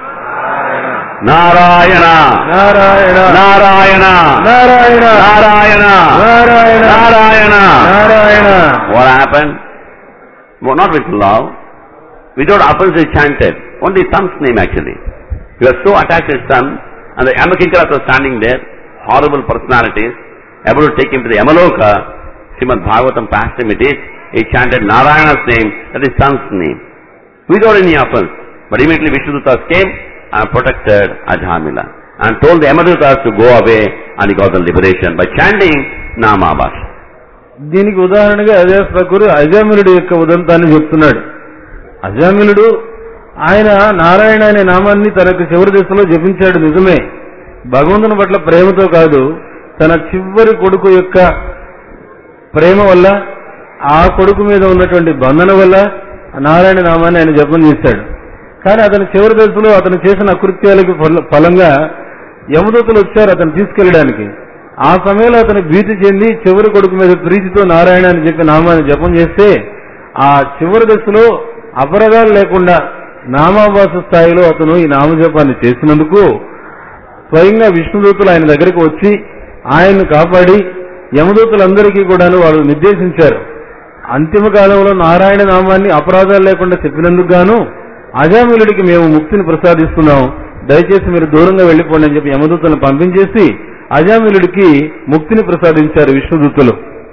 Narayana. Narayana. Narayana. Narayana. Narayana. Narayana. Narayana. Narayana. What happened? Well, not with love. Without offense he chanted. Only son's name actually. He was so attached to his son, and the Yamakinkaras were standing there, horrible personalities, able to take him to the Yamaloka. Srimad Bhagavatam past him it is. He chanted Narayana's name, that is son's name, without any offense. But immediately Vishnudutas came and protected Ajamila and told the Yamadutas to go away, and he got the liberation by chanting Nama Bhasha. దీనికి ఉదాహరణగా హరిదాస్ ఠాకూర్ అజామిలుడు యొక్క ఉదంతాన్ని చెప్తున్నాడు. అజామిలుడు ఆయన నారాయణ అనే నామాన్ని తనకు చివరి దశలో జపించాడు నిజమే. భగవంతుని పట్ల ప్రేమతో కాదు, తన చివరి కొడుకు యొక్క ప్రేమ వల్ల, ఆ కొడుకు మీద ఉన్నటువంటి బంధన వల్ల నారాయణ నామాన్ని ఆయన జపం చేశాడు. కానీ అతని చివరి దశలో అతను చేసిన అకృత్యాలకి ఫలంగా యమదూతలు వచ్చారు అతను తీసుకెళ్లడానికి. ఆ సమయంలో అతను భీతి చెంది చివరి కొడుకు మీద ప్రీతితో నారాయణ అని చెప్పి నామాన్ని జపం చేస్తే ఆ చివరి దశలో అపరాధాలు లేకుండా నామాభాస స్థాయిలో అతను ఈ నామజపాన్ని చేసినందుకు స్వయంగా విష్ణుదూతులు ఆయన దగ్గరికి వచ్చి ఆయన్ను కాపాడి యమదూతులందరికీ కూడాను వాళ్ళు నిర్దేశించారు. అంతిమ కాలంలో నారాయణ నామాన్ని అపరాధాలు లేకుండా చెప్పినందుకు గాను అజామిలుడికి మేము ముక్తిని ప్రసాదిస్తున్నాం, దయచేసి మీరు దూరంగా వెళ్లిపోండి అని చెప్పి యమదూతలను పంపించేసి అజామిలుడికి ముక్తిని ప్రసాదించారు విష్ణుదూతులు.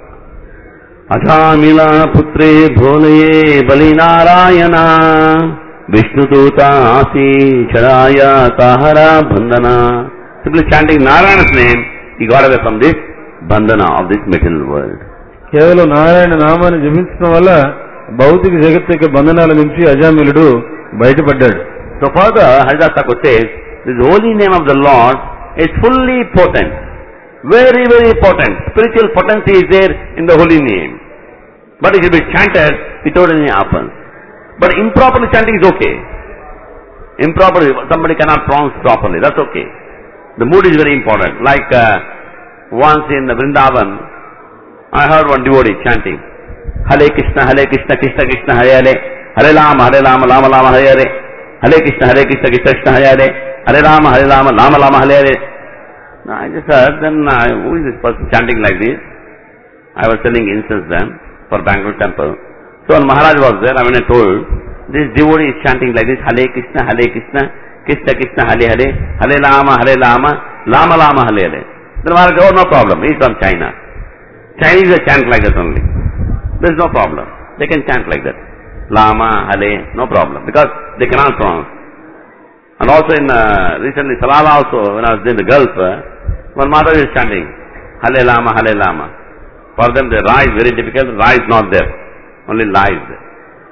అజామిల పుత్రే భోలయే బలి నారాయణ విష్ణుదూత ఆసి చడాయ తాహరా బంధన. Simply chanting Narayana's name, he got away from this bandhana of this material world. కేవలం నారాయణ నామాన్ని జపించడం వల్ల భౌతిక జగత్తు యొక్క బంధనాల నుంచి అజామిలుడు బయటపడ్డాడు. So further, Haridas Thakur says, this holy name of the Lord is fully potent, very very potent. Spiritual potency is there in the holy name, but it should be chanted without any offense. But improperly chanting is okay. Improperly, somebody cannot pronounce properly, that's okay. The mood is very important. Like uh, once in Vrindavan, I heard one devotee chanting, Hare Krishna, Hare Krishna, Krishna Krishna, Hare Hare, Hare Rama, Hare Rama, Rama Rama, Hare Hare, Hare Krishna, Hare Krishna, Krishna Krishna, Hare Hare, Hare Rama, Hare Rama, Rama Rama, Hare Hare. Now I just heard, then uh, who is this person chanting like this? I was selling incense then for Bangalore temple. So when Maharaj was there, I mean I told, this devotee is chanting like this, Hare Krishna, Hare Krishna, Krishna Krishna, Hare Hare, Hare Rama, Hare Rama, Rama Rama, Hare Hare. Then Maharaj said, oh no problem, he is from China. Chinese will chant like that only. There is no problem. They can chant like that. Lama, Hare, no problem. Because they cannot pronounce. And also in uh, recently Salala also, when I was in the Gulf, uh, one Maharaj is chanting, Hare Lama, Hare Lama. For them the Ra is very difficult, Ra is not there. Only La is there.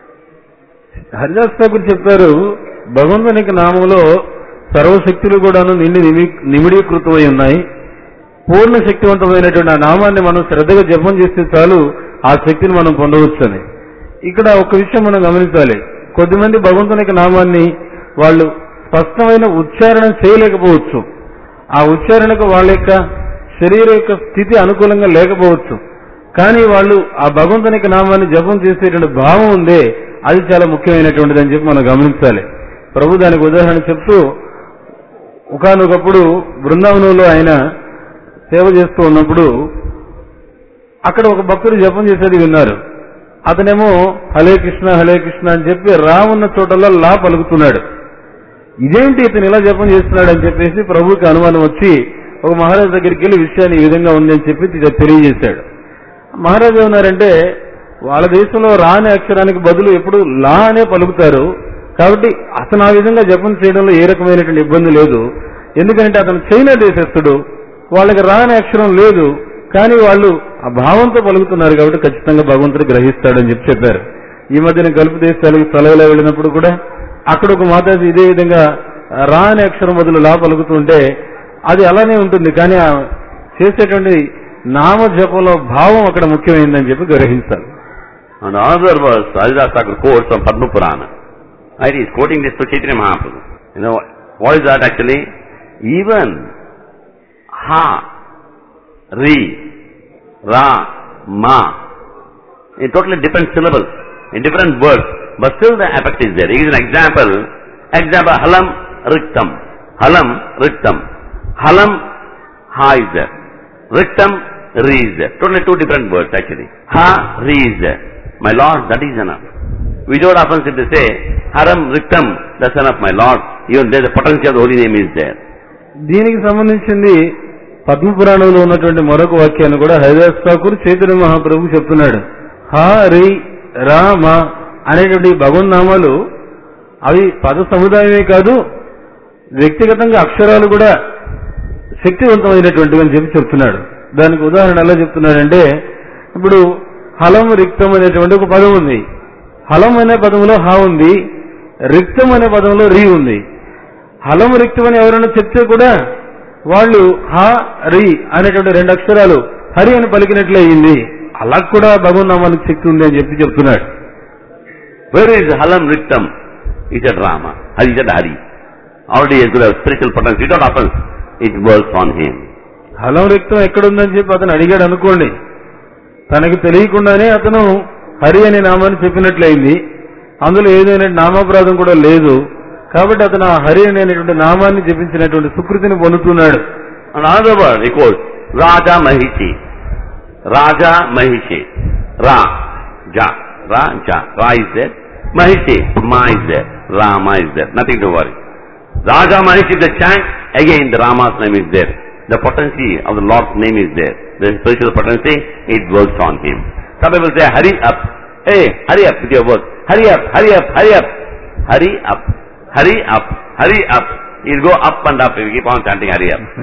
Haridas Thakur చెప్పారు, భగవంతునికి నామంలో సర్వశక్తులు కూడాను నిండి నిమిడీకృతమై ఉన్నాయి. పూర్ణ శక్తివంతమైనటువంటి ఆ నామాన్ని మనం శ్రద్ధగా జపం చేస్తే చాలు ఆ శక్తిని మనం పొందవచ్చని. ఇక్కడ ఒక విషయం మనం గమనించాలి. కొద్దిమంది భగవంతునికి నామాన్ని వాళ్ళు స్పష్టమైన ఉచ్చారణ చేయలేకపోవచ్చు. ఆ ఉచ్చారణకు వాళ్ళ యొక్క శరీర యొక్క స్థితి అనుకూలంగా లేకపోవచ్చు. కానీ వాళ్ళు ఆ భగవంతునికి నామాన్ని జపం చేసేటువంటి భావం ఉందే, అది చాలా ముఖ్యమైనటువంటిది అని చెప్పి మనం గమనించాలి. ప్రభు దానికి ఉదాహరణ చెప్తూ, ఒకానొకప్పుడు బృందావనంలో ఆయన సేవ చేస్తూ ఉన్నప్పుడు అక్కడ ఒక భక్తుడు జపం చేసేది విన్నారు. అతనేమో హరే కృష్ణ హరే కృష్ణ అని చెప్పి రా ఉన్న చోటల్లో లా పలుకుతున్నాడు. ఇదేంటి ఇతను ఇలా జపం చేస్తున్నాడు అని చెప్పేసి ప్రభుకి అనుమానం వచ్చి ఒక మహారాజు దగ్గరికి వెళ్ళి విషయాన్ని ఈ విధంగా ఉంది అని చెప్పి తెలియజేశాడు. మహారాజు ఏమన్నారంటే, వాళ్ళ దేశంలో రా అనే అక్షరానికి బదులు ఎప్పుడు లా అనే పలుకుతారు, కాబట్టి అతను ఆ విధంగా జపం చేయడంలో ఏ రకమైనటువంటి ఇబ్బంది లేదు. ఎందుకంటే అతను చైనా దేశస్థుడు, వాళ్ళకి రా అనే అక్షరం లేదు, కానీ వాళ్ళు ఆ భావంతో పలుకుతున్నారు కాబట్టి ఖచ్చితంగా భగవంతుడు గ్రహిస్తాడని చెప్పి చెప్పారు. ఈ మధ్యన గల్ఫ్ దేశాలకు సెలవులో వెళ్ళినప్పుడు కూడా అక్కడ ఒక మాతాజీ ఇదే విధంగా రా అనే అక్షరం బదులు లా పలుకుతుంటే అది అలానే ఉంటుంది, కానీ ఆ చేసేటువంటి నామ జపంలో భావం అక్కడ ముఖ్యమైందని చెప్పి గ్రహించాలి. And another verse, Haridas Thakur quotes from Padma Purana. He is quoting this to Chaitanya Mahaprabhu. You know, what is that actually? Even Ha, Ri, Ra, Ma, in totally different syllables, in different words, but still the effect is there. He gives an example. Example, Halam, Riktam. Halam, Riktam. Halam, Ha is there. Riktam, Ri is there. Totally two different words actually. Ha, Ri is there. My Lord, that is enough. Without offense if they say, Haram, Riktam, that's enough, my Lord. Even there the potency of the holy name is there. దీనికి సంబంధించింది పద్మపురాణంలో ఉన్నటువంటి మరొక వాక్యాన్ని కూడా హరిదాస్ ఠాకూర్ చైతన్య మహాప్రభు చెప్తున్నాడు. హ, రి, రా, మా అనేటువంటి భగవన్నామాలు అవి పద సముదాయమే కాదు, వ్యక్తిగతంగా అక్షరాలు కూడా శక్తివంతమైనటువంటివి అని చెప్పి చెప్తున్నాడు. దానికి ఉదాహరణ ఎలా చెప్తున్నాడంటే, ఇప్పుడు హలం రిక్తం అనేటువంటి ఒక పదం ఉంది. హలం అనే పదంలో హ ఉంది, రిక్తం అనే పదంలో రి ఉంది. హలం రిక్తం అని ఎవరైనా చెప్తే కూడా వాళ్ళు హ, రి అనేటువంటి రెండు అక్షరాలు హరి అని పలికినట్లే అయింది. అలా కూడా భగవన్నామానికి శక్తి ఉంది అని చెప్పి చెప్తున్నాడు. Where is Halam Riktam? He said Rama. He said Hari. Already he has got a spiritual potency. Without offense, it works on him. Halam రిక్తం ఎక్కడుందని చెప్పి అతను అడిగాడు అనుకోండి, తనకి తెలియకుండానే అతను హరి అనే నామాన్ని చెప్పినట్లయింది. అందులో ఏదైనా నామాపరాధం కూడా లేదు. కాబట్టి అతను ఆ హరి అనేటువంటి నామాన్ని జపించినటువంటి సుకృతిని పొందుతున్నాడు. Another word, he quotes, Raja Mahishi. Raja Mahishi. Ra, Ja, Ra, Ja. Ra is there. Mahishi, Ma is there. Rama is there. Nothing to worry. Raja Mahishi, the chant, again the Rama's name is there. The potency of the Lord's name is there. The spiritual potency, it works on him. Some people say, hurry up. Hey, hurry up with your work. Hurry up, hurry up, hurry up. Hurry up, hurry up, hurry up. He'll go up and up. He'll keep on chanting, hurry up.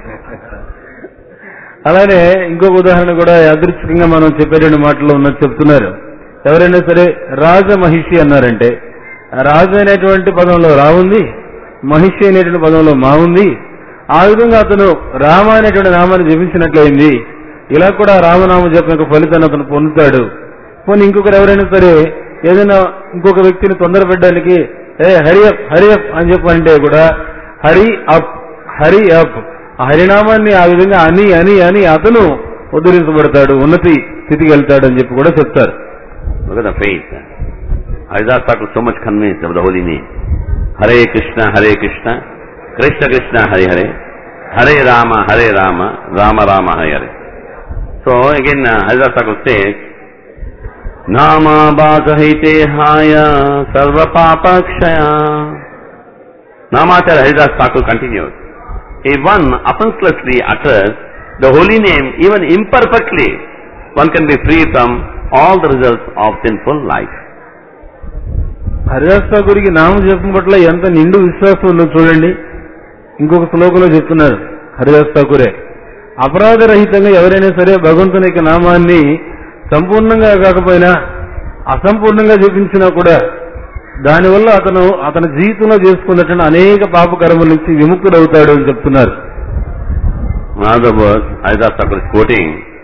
అలానే ఇంకొక ఉదాహరణ కూడా యాదృచ్ఛికంగా మనం చెప్పేటువంటి మాటల్లో ఉన్నది చెప్తున్నారు. ఎవరైనా సరే రాజమహిషి అన్నారంటే రాజు అనేటువంటి పదంలో రా ఉంది, మహిషి అనేటువంటి పదంలో మా ఉంది. ఆ విధంగా అతను రామ అనేటువంటి నామాన్ని జపించినట్లయింది. ఇలా కూడా రామనామ జపం యొక్క ఫలితాన్ని అతను పొందుతాడు. పోనీ ఇంకొకరు ఎవరైనా సరే ఏదైనా ఇంకొక వ్యక్తిని తొందరపెట్టడానికి ఏ హరి అప్ హరి అప్ అని చెప్పంటే కూడా హరి అప్ హరి అప్ హరినామాన్ని ఆ విధంగా అని అని అని అతను ఉద్ధరించబడతాడు, ఉన్నతి స్థితికి వెళ్తాడు అని చెప్పి కూడా చెప్తారు. Look at the faith. Haridas Thakur so much convinced of the holy name. Hare Krishna, Hare Krishna, Krishna Krishna, Hare Hare, Hare Rama, Hare Rama, Rama Rama, Hare Hare. So again, uh, Haridas Thakur says, Nama Bhasahite Haya Sarva Papa Kshaya. Namachara Haridas Thakur continues. If one offenselessly utters the holy name, even imperfectly, one can be free from all the results of sinful life. Haridas ఠాకూర్కి నామ జపం పట్ల ఎంత నిండు విశ్వాసం ఉందో చూడండి. ఇంకొక శ్లోకంలో చెప్తున్నారు హరిదాస్ ఠాకూరే, అపరాధరహితంగా ఎవరైనా సరే భగవంతుని యొక్క నామాన్ని సంపూర్ణంగా కాకపోయినా అసంపూర్ణంగా జపించినా కూడా దానివల్ల అతను అతని జీవితంలో చేసుకున్నటువంటి అనేక పాపకర్మల నుంచి విముక్తుడవుతాడు అని చెప్తున్నారు. In other words, Haridas Thakur is quoting,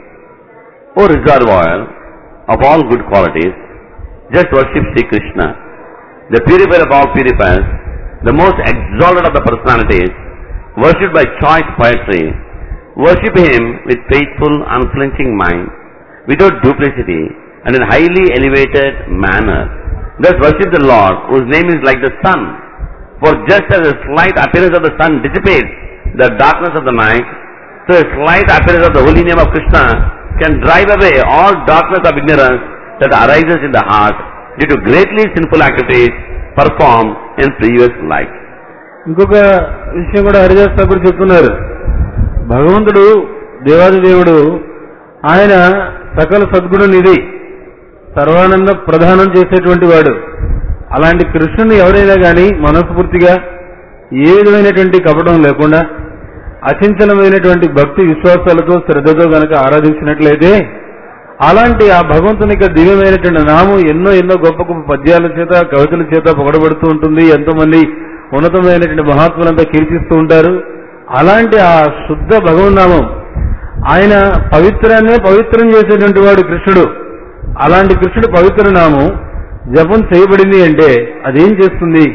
O reservoir of all good qualities, just worship Sri Krishna, the purifier of all purifiers, the most exalted of the personalities, worshipped by choice poetry. Worship him with faithful, unflinching mind, without duplicity, and in highly elevated manner. Thus worship the Lord, whose name is like the sun. For just as a slight appearance of the sun dissipates the darkness of the night, so a slight appearance of the holy name of Krishna can drive away all darkness of ignorance that arises in the heart due to greatly sinful activities performed in previous life. ఇంకొక విషయం కూడా హరిదాస్ ఠాకూర్ చెప్తున్నారు. భగవంతుడు దేవాది దేవుడు, ఆయన సకల సద్గుణ నిధి, సర్వానంద ప్రధానం చేసేటువంటి వాడు. అలాంటి కృష్ణుని ఎవరైనా కానీ మనస్ఫూర్తిగా ఏ విధమైనటువంటి కపటం లేకుండా అచంచలమైనటువంటి భక్తి విశ్వాసాలతో శ్రద్ధతో గనక ఆరాధించినట్లయితే అలాంటి ఆ భగవంతుని యొక్క దివ్యమైనటువంటి నామం ఎన్నో ఎన్నో గొప్ప గొప్ప పద్యాల చేత కవితల చేత పొగడబడుతూ ఉంటుంది. ఎంతో మంది ఉన్నతమైనటువంటి మహాత్ములంతా కీర్తిస్తూ ఉంటారు. అలాంటి ఆ శుద్ధ భగవన్నామం, ఆయన పవిత్రాన్నే పవిత్రం చేసేటువంటి వాడు కృష్ణుడు. అలాంటి కృష్ణుడు పవిత్ర నామం జపం చేయబడింది అంటే అదేం చేస్తుంది?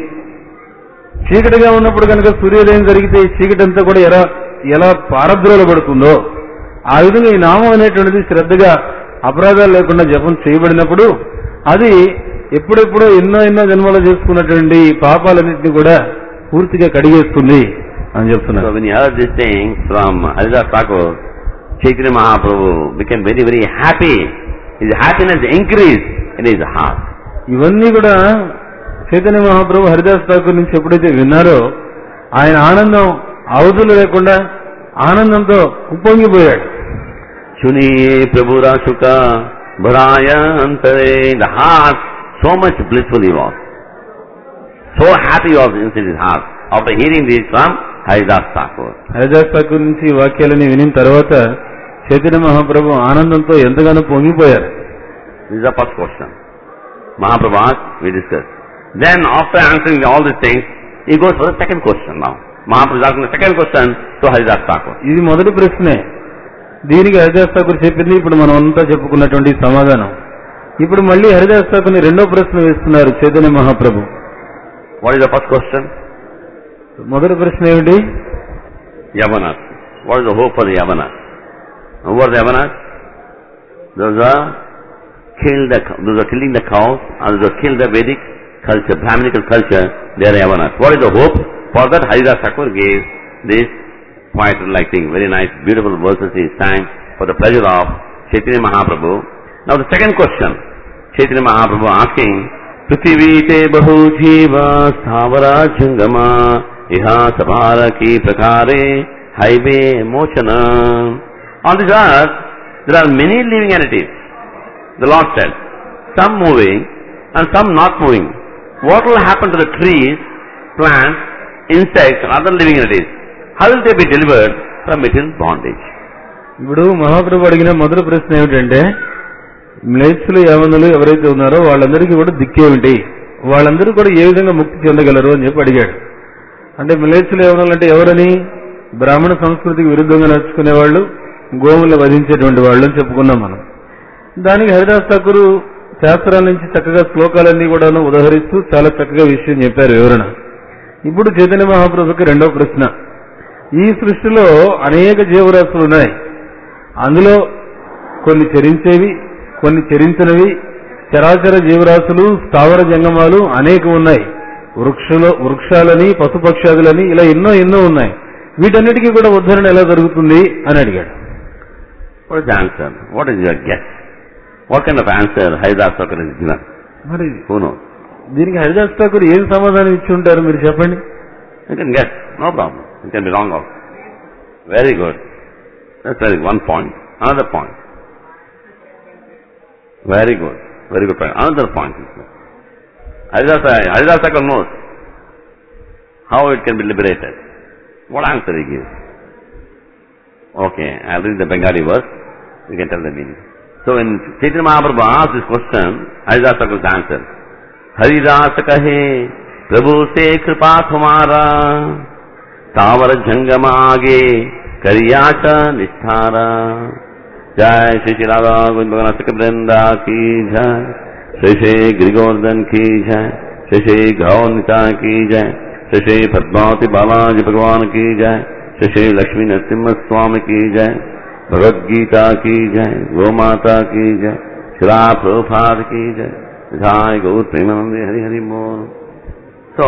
చీకటిగా ఉన్నప్పుడు కనుక సూర్యోదయం జరిగితే ఈ చీకటి అంతా కూడా ఎలా ఎలా పారద్రోలబడుతుందో ఆ విధంగా ఈ నామం అనేటువంటిది శ్రద్ధగా అపరాధాలు లేకుండా జపం చేయబడినప్పుడు అది ఎప్పుడెప్పుడో ఎన్నో ఎన్నో జన్మలో చేసుకున్నటువంటి పాపాలన్నింటినీ కూడా పూర్తిగా కడిగేస్తుంది అని చెప్తున్నారు. So when you heard this thing from Haridas Thakur, Chaitanya Mahaprabhu became very very happy. His happiness increased in his heart. ఇవన్నీ కూడా చైతన్య మహాప్రభు హరిదాస్ ఠాకూర్ నుంచి ఎప్పుడైతే విన్నారో ఆయన ఆనందం అవధులు లేకుండా ఆనందంతో ఉప్పొంగిపోయాడు. Chuniye Prabhu Rasuka Bharaya Antare. The heart so much blissful he was. So happy he was inside his heart after hearing this from Haridas Thakur. Haridas Thakur నుంచి ఈ వాక్యాలని వినిన తర్వాత చైతన్య మహాప్రభు ఆనందంతో ఎంతగానో పొంగిపోయారు. This is the first question. Mahaprabhu asked, we discussed. Then after answering all these things, he goes for the second question now. Mahaprabhu is asking the second question to Haridas Thakur. ఇది మొదటి ప్రశ్నే. దీనికి హరిదాస్ ఠాకూర్ చెప్పింది ఇప్పుడు మనం అంతా చెప్పుకున్నటువంటి సమాధానం. ఇప్పుడు మళ్ళీ హరిదాస్ ఠాకూర్ని రెండో ప్రశ్న వేస్తున్నారు Chaitanya Mahaprabhu. What is the first question? మొదటి ప్రశ్న ఏమిటి? Yavanas. What is the hope for the Yavanas? Who are the Yavanas? Those are killed the, those are killing the cows, and those are killed the Vedic culture, Brahminical culture, they are awareness. What is the hope? For that Haridas Thakur gave this poetry-like thing. Very nice, beautiful verses he sang for the pleasure of Chaitanya Mahaprabhu. Now the second question, Chaitanya Mahaprabhu asking, Prithivite bahu jiva sthavara jangama iha sabhara ki prakare highway mochana. On this earth, there are many living entities. The Lord said, some moving and some not moving. What will happen to the trees, plants, insects and other living entities? How will they be delivered from material bondage? ఇప్పుడు మహాప్రభు అడిగిన మొదటి ప్రశ్న ఏమిటంటే, మ్లేచ్చులు యవనులు ఎవరైతే ఉన్నారో వాళ్ళందరికీ కూడా దిక్కేమిటి, వాళ్ళందరూ కూడా ఏ విధంగా ముక్తి చెందగలరు అని చెప్పి అడిగాడు. అంటే మ్లేచ్చులు యవనులు అంటే ఎవరని? బ్రాహ్మణ సంస్కృతికి విరుద్ధంగా నడుచుకునే వాళ్ళు, గోవులను వధించేటువంటి వాళ్ళు అని చెప్పుకున్నాం మనం. దానికి హరిదాస్ ఠాకూర్ శాస్త్రాల నుంచి చక్కగా శ్లోకాలన్నీ కూడా ఉదహరిస్తూ చాలా చక్కగా విషయం చెప్పారు, వివరణ. ఇప్పుడు చైతన్య మహాప్రభుకి రెండవ ప్రశ్న, ఈ సృష్టిలో అనేక జీవరాశులు ఉన్నాయి. అందులో కొన్ని చరించేవి, కొన్ని చరించినవి, చరాచర జీవరాశులు, స్థావర జంగమాలు అనేక ఉన్నాయి. వృక్షలో వృక్షాలని, పశుపక్షాదులని ఇలా ఎన్నో ఎన్నో ఉన్నాయి. వీటన్నిటికీ కూడా ఉద్ధరణ ఎలా జరుగుతుంది అని అడిగాడు. What is the answer? What is your guess? What kind of answer Haridas Thakur has given? మరి Who knows? దీనికి హరిదాస్ ఠాకూర్ ఏం సమాధానం ఇచ్చి ఉంటారు మీరు చెప్పండి. You can guess, no problem. You can be wrong also. Very good. That's very one point. Another point. Very good. Very good point. Another point. Haridas Haridas Thakur knows how it can be liberated. What answer he gives? Okay, I'll read the Bengali verse. You can tell the meaning. So when Chaitanya Mahaprabhu asked this question, Haridas Thakur's answer, Haridas kahe Prabhu se kripa tumhara Tavara jangama aage kariyacha nisthara. Jai Shri Shri Radha Govinda Bhagwan Sakya Vrinda ki jai, Shri Shri Girigordhan ki jai, Shri Shri Gaunita ki jai, Shri Shri Padmavati Balaji Bhagwan ki jai, Shri Shri Lakshmi Narasimha Swami ki jai, Bhagavad Gita ki jai, Gomata ki jai, Srila Prabhupada ki jai, Jai Gaur Premanande Hari Hari Bol. So,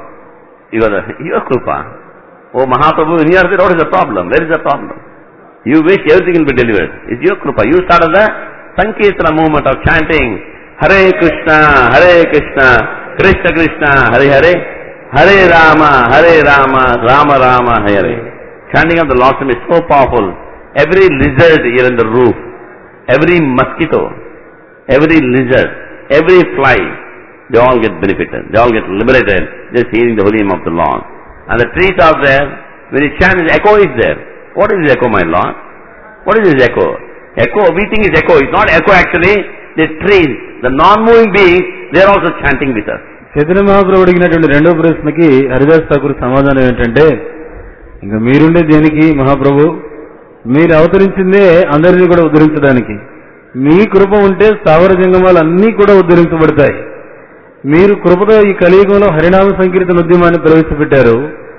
you got a, your Krupa. Oh Mahaprabhu, in here, what is the problem? Where is the problem? You wish everything will be delivered. It's your Krupa. You started the Sankirtana movement of chanting Hare Krishna, Hare Krishna, Krishna Krishna, Hare Hare, Hare Rama, Hare Rama, Rama Rama, Hare Hare. Chanting of the Lord's name is so powerful. Every lizard here in the roof, every mosquito, every lizard, every fly, they all get benefited. They all get liberated just hearing the holy name of the Lord. And the trees are there. When you chant, the echo is there. What is this echo, my Lord? What is this echo? Echo, we think is echo. It's not echo actually. The trees, the non-moving beings, they are also chanting with us. Chaitanya Mahaprabhu అడిగినటువంటి రెండవ ప్రశ్నకి హరిదాస్ ఠాకూర్ సమాధానం ఏంటంటే, ఇంకా మీరుండే దేనికి మహాప్రభు, మీరు అవతరించిందే అందరినీ కూడా ఉద్ధరించడానికి. మీ కృప ఉంటే స్థావర జంగమాలు అన్నీ కూడా ఉద్ధరించబడతాయి. మీరు కృపతో ఈ కలియుగంలో హరినామ సంకీర్తన ఉద్యమాన్ని ప్రవేశపెట్టారు.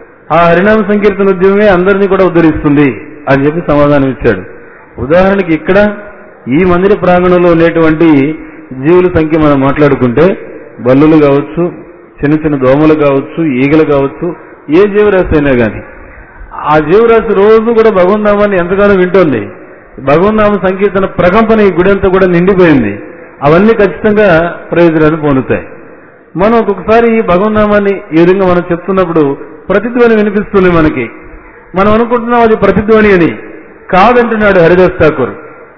ఆ హరినామ సంకీర్తన ఉద్యమమే అందరినీ కూడా ఉద్ధరిస్తుంది అని చెప్పి సమాధానం ఇచ్చాడు. ఉదాహరణకి ఇక్కడ ఈ మందిర ప్రాంగణంలో ఉండేటువంటి జీవుల సంఖ్య మనం మాట్లాడుకుంటే, బల్లులు కావచ్చు, చిన్న చిన్న దోమలు కావచ్చు, ఈగలు కావచ్చు, ఏ జీవరాశి అయినా కానీ ఆ జీవరాశి రోజు కూడా భగవన్నామాన్ని ఎంతగానో వింటోంది. భగవన్నామ సంకీర్తన ప్రకంపన ఈ గుడి అంతా కూడా నిండిపోయింది. అవన్నీ ఖచ్చితంగా ప్రయోజనాన్ని పొందుతాయి. మనం ఒక్కొక్కసారి ఈ భగవన్నామాన్ని ఈ విధంగా మనం చెప్తున్నప్పుడు ప్రతిధ్వని వినిపిస్తుంది మనకి. మనం అనుకుంటున్నాం అది ప్రతిధ్వని అని. కాదంటున్నాడు హరిదాస్ ఠాకూర్.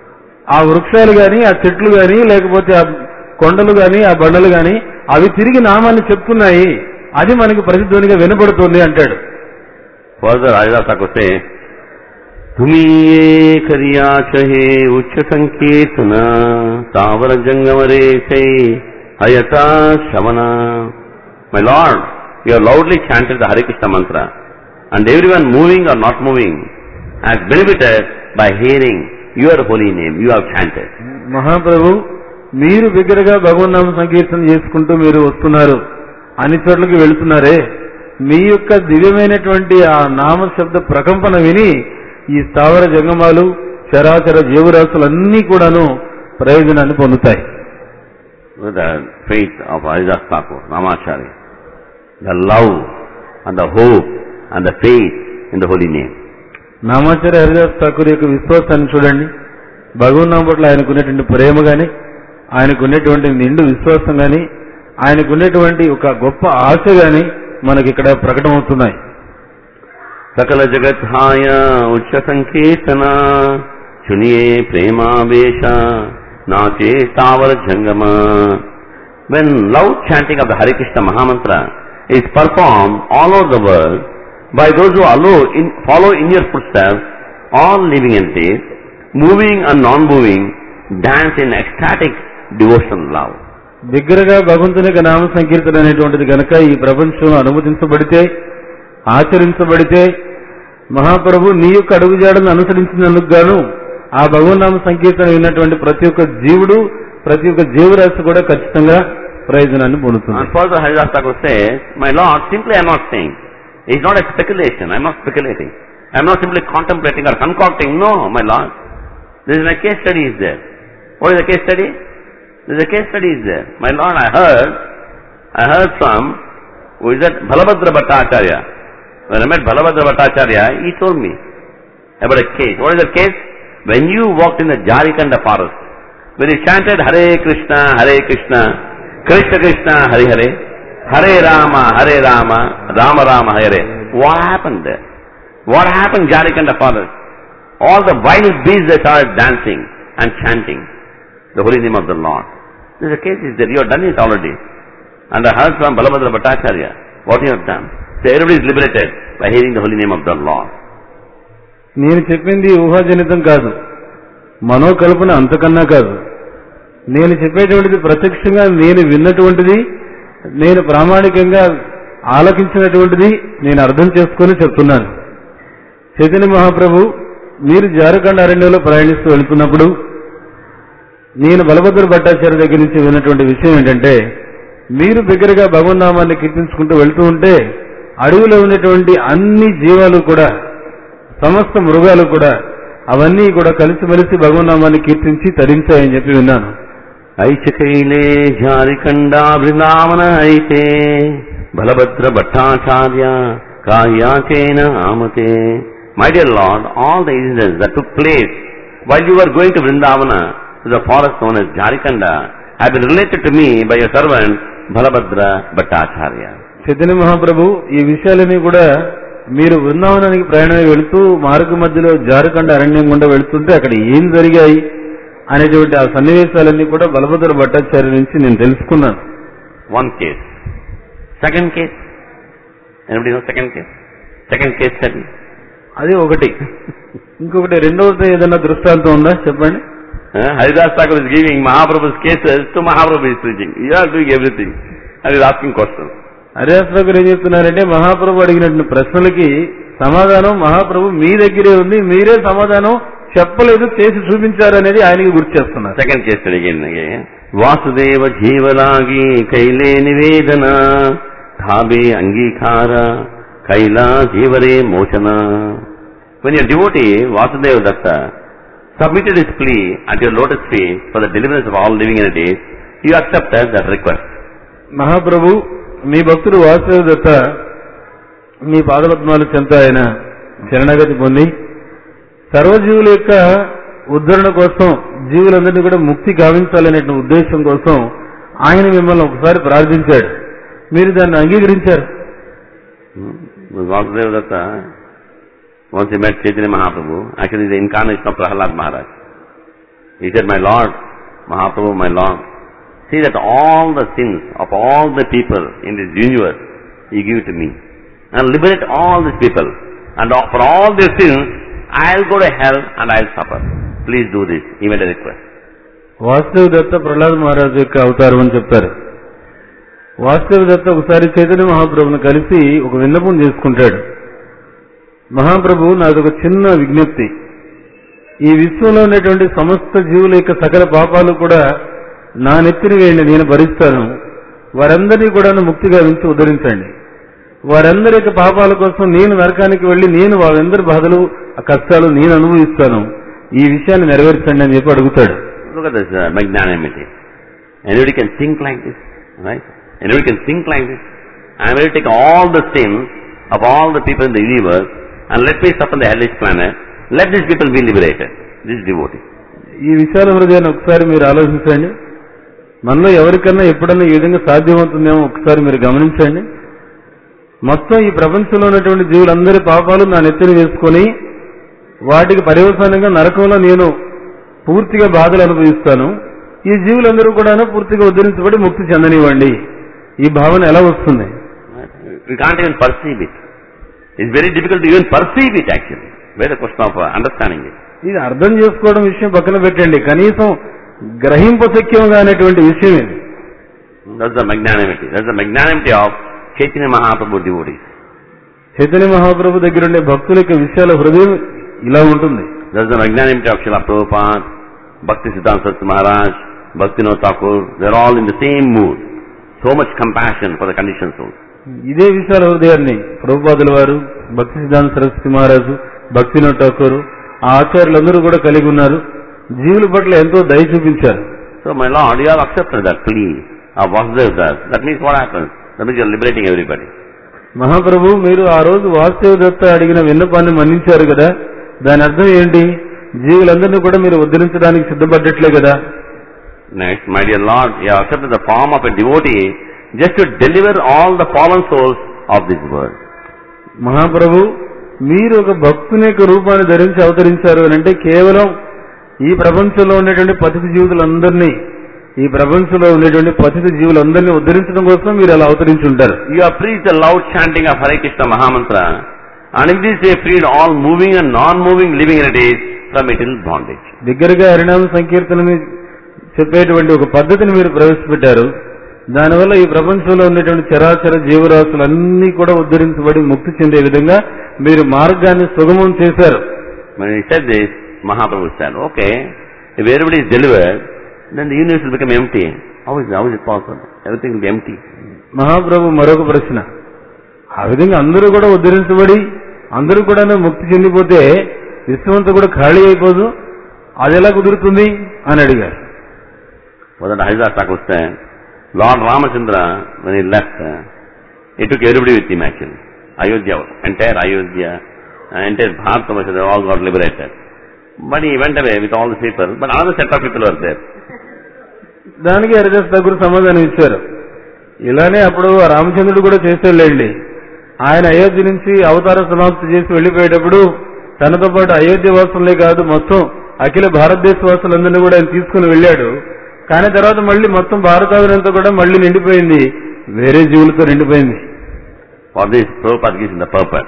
ఆ వృక్షాలు గాని, ఆ చెట్లు గాని, లేకపోతే ఆ కొండలు గాని, ఆ బండలు గాని అవి తిరిగి నామాన్ని చెప్తున్నాయి. అది మనకి ప్రతిధ్వనిగా వినపడుతుంది అంటాడు. Further, Haridas Thakur says, Tumiye kariya chahe ucha sankirtana Tavara jangamare say hayata shavana. My Lord, you have loudly chanted the Hare Krishna mantra, and everyone moving or not moving has benefited by hearing your holy name. You have chanted. మహాప్రభు, మీరు బిగ్గరగా భగవన్నామ సంకీర్తన చేసుకుంటూ మీరు వస్తున్నారు, అన్ని చోట్లకి వెళుతున్నారే, మీ యొక్క దివ్యమైనటువంటి ఆ నామ శబ్ద ప్రకంపన విని ఈ స్థావర జంగమాలు, చరాచర జీవరాశులన్నీ కూడాను ప్రయోజనాన్ని పొందుతాయి. with the faith of Haridas Thakur, Ramacharya. The love and the hope and the faith in the holy name. నామాచార్య Haridas Thakur యొక్క విశ్వాసాన్ని చూడండి. భగవన్నామం పట్ల ఆయనకున్నటువంటి ప్రేమ గాని, ఆయనకున్నటువంటి నిండు విశ్వాసం గాని, ఆయనకున్నటువంటి ఒక గొప్ప ఆశ గాని మనకి ఇక్కడ ప్రకటమవుతున్నాయి. సకల జగత్హాయ ఉచ్చ సంకీర్తన సునియే ప్రేమావేశ నాచే స్థావర జంగమ. When loud chanting of the Hare Krishna Mahamantra is performed all over the world by those who allow in, follow in your footsteps, all living entities, moving and non-moving, dance in ecstatic devotional love. దగ్గరగా భగవంతుని యొక్క నామ సంకీర్తన అనేటువంటిది కనుక ఈ ప్రపంచంలో అనుమతించబడితే, ఆచరించబడితే, మహాప్రభు నీ యొక్క అడుగుజాడను అనుసరించినందుకు గాను ఆ భగవన్నామ సంకీర్తన విన్నటువంటి ప్రతి ఒక్క జీవుడు, ప్రతి ఒక్క జీవరాశి కూడా ఖచ్చితంగా ప్రయోజనాన్ని పొందుతుంది. And further Haridas Thakur says, my Lord, simply I am not saying. It is not a speculation. I am not speculating. I am not simply contemplating or concocting. No, my Lord. There is a case study is there. What is the case study? There is a case study is there. My Lord, I heard, I heard from, who is that? Balabhadra Bhattacharya. When I met Balabhadra Bhattacharya, he told me about a case. What is the case? When you walked in the Jharikanda forest, when you chanted Hare Krishna, Hare Krishna, Krishna Krishna, Hare Hare, Hare Rama, Hare Rama, Rama Rama, Hare. What happened there? What happened in Jharikanda forest? All the wild beasts, they started dancing and chanting the holy name of the Lord. This is a case is there. You have done it already. And I heard from Balabhadra Bhattacharya what you have done. So everybody is liberated by hearing the holy name of the Lord. నేను చెప్పింది ఊహాజనితం కాదు, మనోకల్పన అంతకన్నా కాదు. నేను చెప్పేటువంటిది ప్రత్యక్షంగా నేను విన్నటువంటిది, నేను ప్రామాణికంగా ఆలకించినటువంటిది, నేను అర్థం చేసుకుని చెప్తున్నాను. చైతన్య మహాప్రభు మీరు జారఖండ్ అరణ్యంలో ప్రయాణిస్తూ వెళ్తున్నప్పుడు నేను బలభద్ర భట్టాచార్య దగ్గర నుంచి విన్నటువంటి విషయం ఏంటంటే, మీరు దగ్గరగా భగవన్నామాన్ని కీర్తించుకుంటూ వెళ్తూ ఉంటే అడవిలో ఉన్నటువంటి అన్ని జీవాలు కూడా, సమస్త మృగాలు కూడా, అవన్నీ కూడా కలిసిమెలిసి భగవన్నామాన్ని కీర్తించి తరించాయని చెప్పి విన్నాను. ఐచకైలే జారికండ బృందావన అయితే Balabhadra Bhattacharya కాయాకేన ఆమతే. My dear Lord, all the incidents that took place while you were going to Vrindavana, to the forest known as Jharikanda, have been related to me by your servant Balabhadra Bhattacharya. Chaitanya Mahaprabhu ఈ విషయాలన్నీ కూడా మీరు వృందావనానికి ప్రయాణమై వెళుతూ మార్గ మధ్యలో జారఖండ అరణ్యం గుండా వెళుతుంటే అక్కడ ఏం జరిగాయి అనేటువంటి ఆ సన్నివేశాలన్నీ కూడా బలభద్ర భట్టాచార్య నుంచి నేను తెలుసుకున్నాను. One case. Second case. Anybody know second case? Second case study. అది ఒకటి. ఇంకొకటి రెండవది ఏదైనా దృష్టాంతం ఉందా చెప్పండి. Haridas Thakur is giving Mahaprabhu's cases to Mahaprabhu is preaching. You are doing everything. And he is asking questions. Haridas Thakur ఏం చెప్తున్నారంటే, మహాప్రభు అడిగినటువంటి ప్రశ్నలకి సమాధానం మహాప్రభు మీ దగ్గరే ఉంది, మీరే సమాధానం చెప్పలేదు, చేసి చూపించారు అనేది ఆయనకి గుర్తు చేస్తున్నారు. సెకండ్ కేసు అడిగింది. వాసుదేవ జీవలాగి కైలే నివేదన ధాబే అంగీకార కైలా జీవరే మోచన. When your devotee Vasudeva Datta submitted his plea at your lotus feet for the deliverance of all living entities, you accepted that request. మహాప్రభు మీ భక్తుడు వాసుదేవ దత్త మీ పాదపద్మాల చెంత ఆయన శరణాగతి పొంది సర్వజీవుల యొక్క ఉద్ధరణ కోసం, జీవులందరినీ కూడా ముక్తి గావించాలనే ఉద్దేశం కోసం ఆయన మిమ్మల్ని ఒకసారి ప్రార్థించాడు. మీరు దాన్ని అంగీకరించారు. Vasudeva Datta, once he met Chaitanya Mahaprabhu, actually the incarnation of Prahlad Maharaj. He said, my Lord, Mahaprabhu, my Lord, see that all the sins of all the people in this universe, you give to me. And liberate all these people. And for all their sins, I'll go to hell and I'll suffer. Please do this. He made a request. Vasudeva దత్త ప్రహ్లాద్ మహారాజు యొక్క అవతారం అని చెప్తారు. వాసుదేవ దత్త ఒకసారి చైతన్య మహాప్రభుని కలిసి ఒక విన్నపం చేసుకుంటాడు. మహాప్రభు, నాదొక చిన్న విజ్ఞప్తి. ఈ విశ్వంలో ఉన్నటువంటి సమస్త జీవుల యొక్క సకల పాపాలు కూడా నా నెత్తిని వేయండి, నేను భరిస్తాను. వారందరినీ కూడా ముక్తి గావించి ఉద్ధరించండి. వారందరి యొక్క పాపాల కోసం నేను నరకానికి వెళ్లి నేను వారందరి బాధలు, ఆ కష్టాలు నేను అనుభవిస్తాను. ఈ విషయాన్ని నెరవేర్చండి అని చెప్పి అడుగుతాడు. Look at this uh, magnanimity. Anybody can think like this, right? Anybody can think like this. I am ready to take all the sins of all the people in the universe and let me suffer on the hellish planet. Let these people be liberated. This is devotee. ఈ విశాల హృదయాన్ని ఒకసారి మీరు ఆలోచించండి. మనలో ఎవరికన్నా ఎప్పుడన్నా ఈ విధంగా సాధ్యమవుతుందేమో ఒకసారి మీరు గమనించండి. మొత్తం ఈ ప్రపంచంలో ఉన్నటువంటి జీవులందరి పాపాలు నా నెత్తిని వేసుకొని వాటికి పర్యవసానంగా నరకంలో నేను పూర్తిగా బాధలు అనుభవిస్తాను. ఈ జీవులందరూ కూడా పూర్తిగా ఉద్ధరించబడి ముక్తి చెందనివ్వండి. ఈ భావన ఎలా వస్తుంది? We can't even perceive it. It's very difficult to even perceive it actually. Where the question of understanding it. ఇది అర్థం చేసుకోవడం విషయం పక్కన పెట్టండి, కనీసం గ్రహింపశక్యంగా అనేటువంటి విషయం ఇది. That's the magnanimity. That's the magnanimity of Chaitanya Mahaprabhu devotees. Chaitanya Mahaprabhu దగ్గర ఉండే భక్తుల యొక్క విషయాల హృదయం ఇలా ఉంటుంది. That's the magnanimity of Srila Prabhupada, Bhakti Siddhanta Saraswati Maharaj, Bhaktivinoda Thakur. They're all in the same mood. So much compassion for the conditioned souls. ఇదే విశాల హృదయాన్ని ప్రభుపాదుల వారు, భక్తి సిద్ధాంత సరస్వతి మహారాజు, భక్తివినోద ఠాకూర్, ఆ ఆచార్యులందరూ కూడా కలిగి ఉన్నారు. జీవుల పట్ల ఎంతో దయ చూపించారు. So my Lord, you have accepted that plea of Vasudeva Das. That means what happens? That means you are liberating everybody. మహాప్రభు, మీరు ఆ రోజు వాసుదేవ దత్త అడిగిన విన్నపాన్ని మన్నించారు కదా, దాని అర్థం ఏంటి? జీవులందరినీ కూడా మీరు ఉద్ధరించడానికి సిద్ధపడ్డట్లే కదా. Next, my dear Lord, you have accepted the form of a devotee just to deliver all the fallen souls of this world. మహాప్రభు, మీరు ఒక భక్తుని యొక్క రూపాన్ని ధరించి అవతరించారు అని అంటే కేవలం ఈ ప్రపంచంలో ఉండేటువంటి పతిత జీవులందరినీ ఈ ప్రపంచంలో ఉండేటువంటి పతిత జీవులందరినీ ఉద్ధరించడం కోసం మీరు అలా అవతరించి ఉంటారు. You have preached the loud chanting of Hare Krishna Mahamantra, and in this they freed all moving and non-moving living entities from eternal bondage. దగ్గరగా హరినామ సంకీర్తనని చెప్పేటువంటి ఒక పద్ధతిని మీరు ప్రవేశపెట్టారు. దానివల్ల ఈ ప్రపంచంలో ఉన్నటువంటి చరాచర జీవరాశులన్నీ కూడా ఉద్ధరించబడి ముక్తి చెందే విధంగా మీరు మార్గాన్ని సుగమం చేశారు. When he said this, Mahaprabhu said, okay, if everybody is delivered, then the universe will become empty. How is, how is it possible? Everything will be empty. మహాప్రభు మరొక ప్రశ్న, ఆ విధంగా అందరూ కూడా ఉద్ధరించబడి అందరూ కూడా ముక్తి చెందిపోతే విశ్వమంతా కూడా ఖాళీ అయిపోదు, అది ఎలా కుదురుతుంది అని అడిగారు. Haridas Thakur said, Lord Ramachandra, when he left, uh, he took everybody with him actually. Ayodhya, entire Ayodhya, uh, entire Bharatavarsha, they all got liberated. But he went away with all the people, but another set of people were there. దానికి హరిదాస్ ఠాకూర్ సమాధానం ఇచ్చారు. ఇలానే అప్పుడు రామచంద్రుడు కూడా చేసేళ్ళండి. ఆయన అయోధ్య నుంచి అవతార సమాప్తి చేసి వెళ్లిపోయేటప్పుడు తనతో పాటు అయోధ్య వాసులే కాదు మొత్తం అఖిల భారతదేశ వాసులందరినీ కూడా ఆయన తీసుకుని వెళ్ళాడు. కానీ తర్వాత మళ్ళీ మొత్తం భారతావనంతా కూడా మళ్ళీ నిండిపోయింది, వేరే జీవులతో నిండిపోయింది. For this, Prabhupada gives the purpose.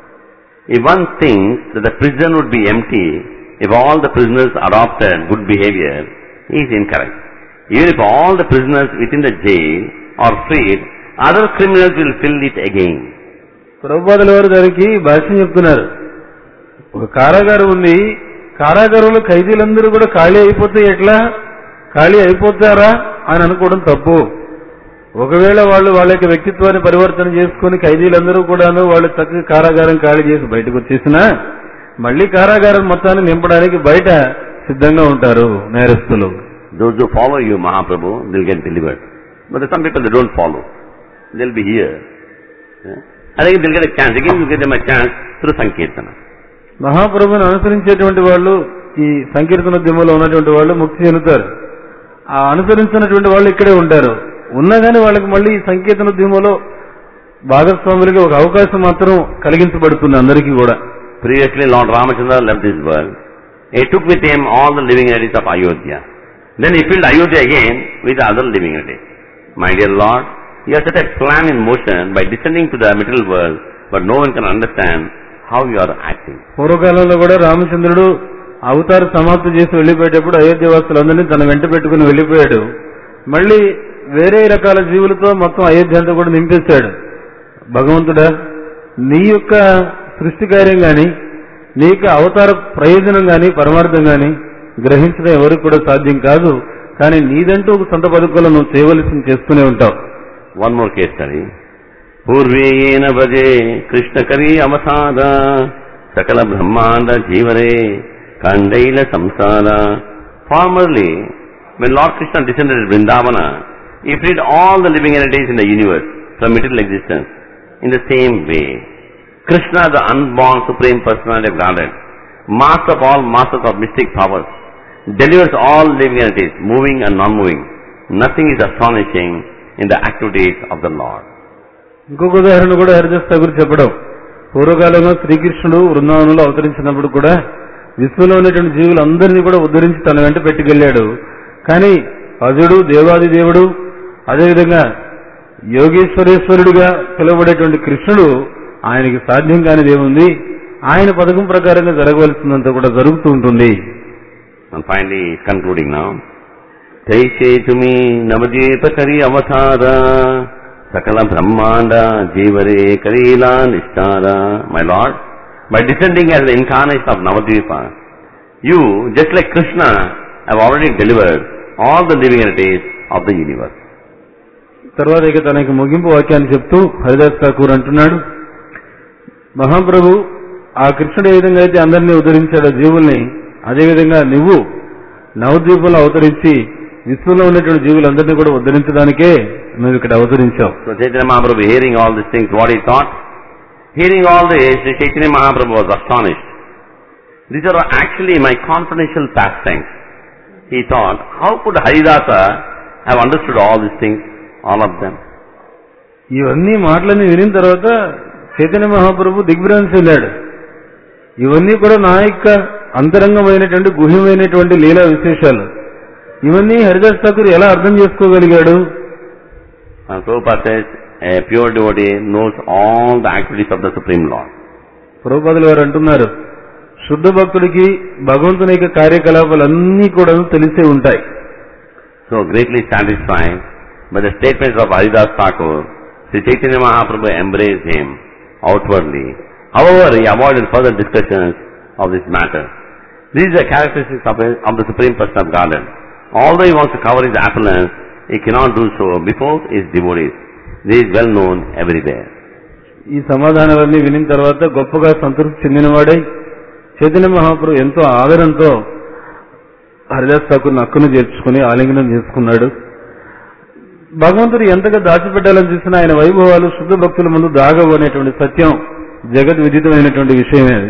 If one thinks that the prison would be empty if all the prisoners adopted good behavior, he is incorrect. Even if all the prisoners within the jail are freed, other criminals will fill it again. ప్రభుపాదుల వారు దానికి భాష్యం చెప్తున్నారు. ఒక కారాగారం ఉంది, కారాగారంలో ఖైదీలందరూ కూడా ఖాళీ అయిపోతే ఎట్లా, ఖాళీ అయిపోతారా అని అనుకోవడం తప్పు. ఒకవేళ వాళ్ళు వాళ్ళ యొక్క వ్యక్తిత్వాన్ని పరివర్తన చేసుకుని ఖైదీలందరూ కూడాను వాళ్ళు చక్కగా కారాగారం ఖాళీ చేసి బయటకు వచ్చేసినా మళ్లీ కారాగారం మొత్తాన్ని నింపడానికి బయట సిద్ధంగా ఉంటారు నేరస్తులు. Those who follow you, Mahaprabhu, they'll get delivered. But some people, they don't follow. They'll be here. Yeah? I think they'll get a chance. Again, you give them a chance through Sankirtana. మహాప్రభుని అనుసరించేటువంటి వాళ్ళు, ఈ సంకీర్తనోద్యమంలో ఉన్నటువంటి వాళ్ళు ముక్తి చెందుతారు. ఆ అనుసరించినటువంటి వాళ్ళు ఇక్కడే ఉంటారు. ఉన్నా కానీ వాళ్ళకి మళ్ళీ సంకీర్తనోద్యమంలో భాగస్వాములకి ఒక అవకాశం మాత్రం కలిగించబడుతుంది అందరికీ కూడా. Previously, Lord Ramachandra left this world. He took with him all the living entities of Ayodhya. Then he filled Ayodhya again with other living entities. My dear Lord, you have set a plan in motion by descending to the material world, but no one can understand how you are acting. పూర్వకాలంలో కూడా రామచంద్రుడు అవతార సమాప్తి చేసి వెళ్లిపోయేటప్పుడు అయోధ్య వాసులందరినీ తన వెంట పెట్టుకుని వెళ్లిపోయాడు. మళ్లీ వేరే రకాల జీవులతో మొత్తం అయోధ్య అంతా కూడా నింపేశాడు. భగవంతుడా, నీ యొక్క సృష్టి కార్యం గాని నీ యొక్క అవతార ప్రయోజనం గాని పరమార్థం గాని గ్రహించడం ఎవరికి కూడా సాధ్యం కాదు. కానీ నీదంటూ ఒక సొంత పథకంలో నువ్వు చేయవలసింది చేస్తూనే ఉంటావు. One more case study. పూర్వేన భజే కృష్ణ కరి అవసాద సకల బ్రహ్మాండ జీవరే కండైల సంసార. Formerly, when Lord Krishna descended in Vrindavana, he freed all the living entities in the universe from material existence. In the same way, Krishna, the unborn Supreme Personality of Godhead, master of all masters of mystic powers, delivers all living entities, moving and non-moving. Nothing is astonishing in the activities of the Lord. ఇంకొక ఉదాహరణ కూడా హరిదాస్ ఠాకూర్ చెప్పడం, పూర్వకాలంలో శ్రీకృష్ణుడు వృందావనంలో అవతరించినప్పుడు కూడా విశ్వంలో ఉన్నటువంటి జీవులందరినీ కూడా ఉద్ధరించి తన వెంట పెట్టుకెళ్లాడు. కానీ అజుడు, దేవాది దేవుడు, అదేవిధంగా యోగేశ్వరేశ్వరుడిగా పిలువబడేటువంటి కృష్ణుడు ఆయనకి సాధ్యం కానిది ఏముంది, ఆయన పథకం ప్రకారంగా జరగవలసిందంతా కూడా జరుగుతూ ఉంటుంది. And finally, concluding now, Taishe tumi navadjepa kari avatara sakala brahmanda jivare karila nishtara. My Lord, by descending as the incarnation of Navadvipa, you, just like Krishna, have already delivered all the living entities of the universe. తర్వాత ఇక తనకి ముగింపు వాక్యాన్ని చెప్తూ హరిదాస్ ఠాకూర్ అంటున్నాడు, మహాప్రభు ఆ కృష్ణుడు ఏ విధంగా అయితే అందరినీ ఉద్ధరించాడో జీవుల్ని, అదేవిధంగా నువ్వు నవద్వీపంలో అవతరించి విశ్వంలో ఉన్నటువంటి జీవులందరినీ కూడా ఉద్ధరించడానికే నువ్వు ఇక్కడ అవతరించావు. So Chaitanya Mahaprabhu, hearing all these things, what he thought? Hearing all this, Chaitanya Mahaprabhu was astonished. These are actually my confidential pastimes. He thought, how could Haridasa have understood all these things, all of them? ఇవన్నీ మాటలన్నీ వినిన తర్వాత చైతన్య మహాప్రభు దిగ్భ్రాంతి చెందాడు. ఇవన్నీ కూడా నా యొక్క అంతరంగమైనటువంటి గుహ్యమైనటువంటి లీలా విశేషాలు. ఇవన్నీ హరిదాస్ ఠాకూర్ ఎలా అర్థం చేసుకోగలిగాడు? And Prabhupada says, a pure devotee knows all the activities of the Supreme Lord. ప్రభుపాదులు వారు అంటున్నారు, శుద్ధ భక్తుడికి భగవంతుని యొక్క కార్యకలాపాలన్నీ కూడా తెలిసే ఉంటాయి. So greatly satisfied by the statements of Haridas Thakur, Sri Chaitanya Mahaprabhu embraced him outwardly. However, he avoided further discussions of this matter. These are characteristics of, of the Supreme Person of Godhead. Although he wants to cover his affluence, he cannot do so before his devotees. This is well known everywhere. ఈ సమాధానాలన్నీ వినిన తర్వాత గొప్పగా సంతృప్తి చెందినవాడై చైతన్య మహాప్రభు ఎంతో ఆదరంతో హరిదాస్ ఠాకూర్ నక్కును చేర్చుకుని ఆలింగనం చేసుకున్నాడు. భగవంతుడు ఎంతగా దాచిపెట్టాలని చూసినా ఆయన వైభవాలు శుద్ధ భక్తుల ముందు దాగవు అనేటువంటి సత్యం జగత్ విదితమైనటువంటి విషయమే అది.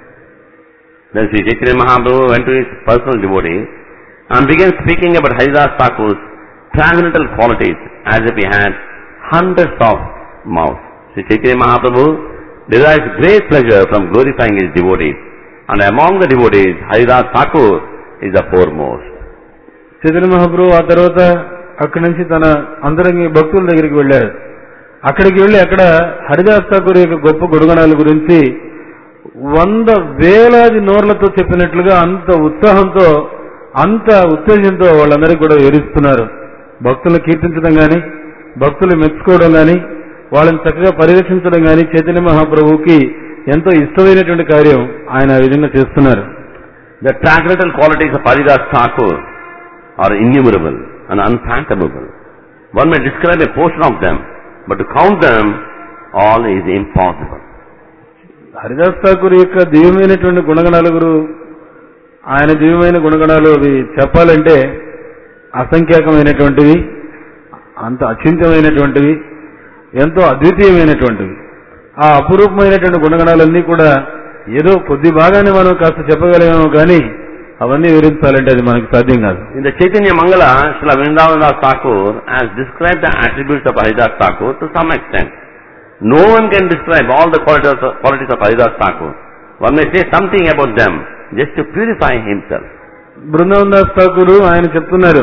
Then Sri Chaitanya Mahaprabhu went to his personal devotees and began speaking about Haridas Thakur's transcendental qualities as if he had hundreds of mouths. Sri Chaitanya Mahaprabhu derives great pleasure from glorifying his devotees, and among the devotees, Haridas Thakur is the foremost. Chaitanya Mahaprabhu ఆ తర్వాత అక్కడి నుంచి తన అంతరంగ భక్తుల దగ్గరికి వెళ్ళారు. అక్కడికి వెళ్లి అక్కడ హరిదాస్ ఠాకూర్ యొక్క గొప్ప గుణగణాల గురించి వంద వేలాది నోర్లతో చెప్పినట్లుగా అంత ఉత్సాహంతో అంత ఉత్తేజంతో వాళ్ళందరికీ కూడా వివరిస్తున్నారు. భక్తులను కీర్తించడం గాని, భక్తులు మెచ్చుకోవడం గాని, వాళ్ళని చక్కగా పరిరక్షించడం గాని చైతన్య మహాప్రభువుకి ఎంతో ఇష్టమైనటువంటి కార్యం ఆయన ఆ విధంగా చేస్తున్నారు. The transcendental qualities of Haridas Thakur are innumerable and unfathomable. One may describe a portion of them, but to count them all is impossible. Haridas Thakur యొక్క దివ్యమైనటువంటి గుణగణాల గురు ఆయన దివ్యమైన గుణగణాలు అవి చెప్పాలంటే అసంఖ్యాకమైనటువంటివి, అంత అచింత్యమైనటువంటివి, ఎంతో అద్వితీయమైనటువంటివి. ఆ అపురూపమైనటువంటి గుణగణాలన్నీ కూడా ఏదో కొద్ది భాగాన్ని మనం కాస్త చెప్పగలిగాము కానీ అవన్నీ వివరించాలంటే అది మనకి సాధ్యం కాదు. In the Chaitanya Mangala, Srila Vrindavan Thakur has described the attributes of Haridas Thakur to some extent. No one can describe all the qualities of, qualities of Haridas Thakur. One may say something about them just to purify himself. Brindavan Das Thakur ఆయన చెప్తున్నారు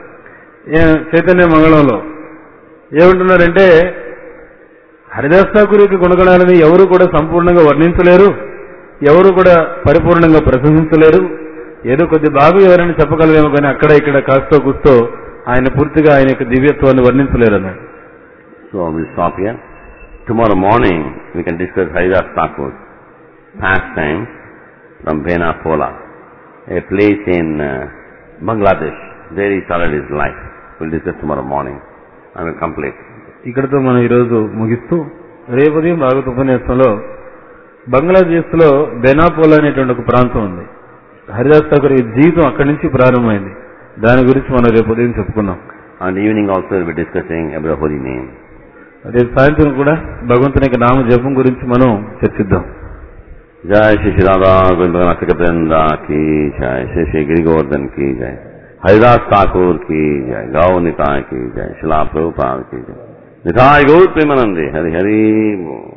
చైతన్య మంగళంలో ఏమంటున్నారంటే, హరిదాస్ ఠాకూర్ యొక్క గుణగణాలని ఎవరు కూడా సంపూర్ణంగా వర్ణించలేరు, ఎవరు కూడా పరిపూర్ణంగా ప్రశంసించలేరు. ఏదో కొద్ది బాగా ఎవరైనా చెప్పగలరేమో కానీ అక్కడ ఇక్కడ కాస్తో కూస్తో ఆయన పూర్తిగా ఆయన యొక్క దివ్యత్వాన్ని వర్ణించలేరు అన్నాడు. So we stop here. Tomorrow morning we can discuss Haridas Thakur's pastime from Benapola, a place in uh, Bangladesh. There he started his life. We'll discuss tomorrow morning and we'll complete. ఇక్కడతో మనం ఈరోజు ముగిస్తూ రేపు ఉదయం భాగవత ఉపన్యాసంలో బంగ్లాదేశ్ లో బెనాపోలా అనేటువంటి ఒక ప్రాంతం ఉంది. హరిదాస్ ఠాకూర్ జీవితం అక్కడి నుంచి ప్రారంభమైంది. దాని గురించి మనం రేపు ఉదయం చెప్పుకున్నాం. And evening also we'll be discussing about holy name. రేపు సాయంత్రం కూడా భగవంతుని యొక్క నామ జపం గురించి మనం చర్చిద్దాం. जय श्री श्री राधा गोविंद वृंदा की जय, श्री श्री गिरि गोवर्धन की जय, हरिदास ठाकुर की जय, गौ निताय की जय, शिला प्रभुपाद की जय, निताय गौर प्रेमानंदे, हरि हरि बोल.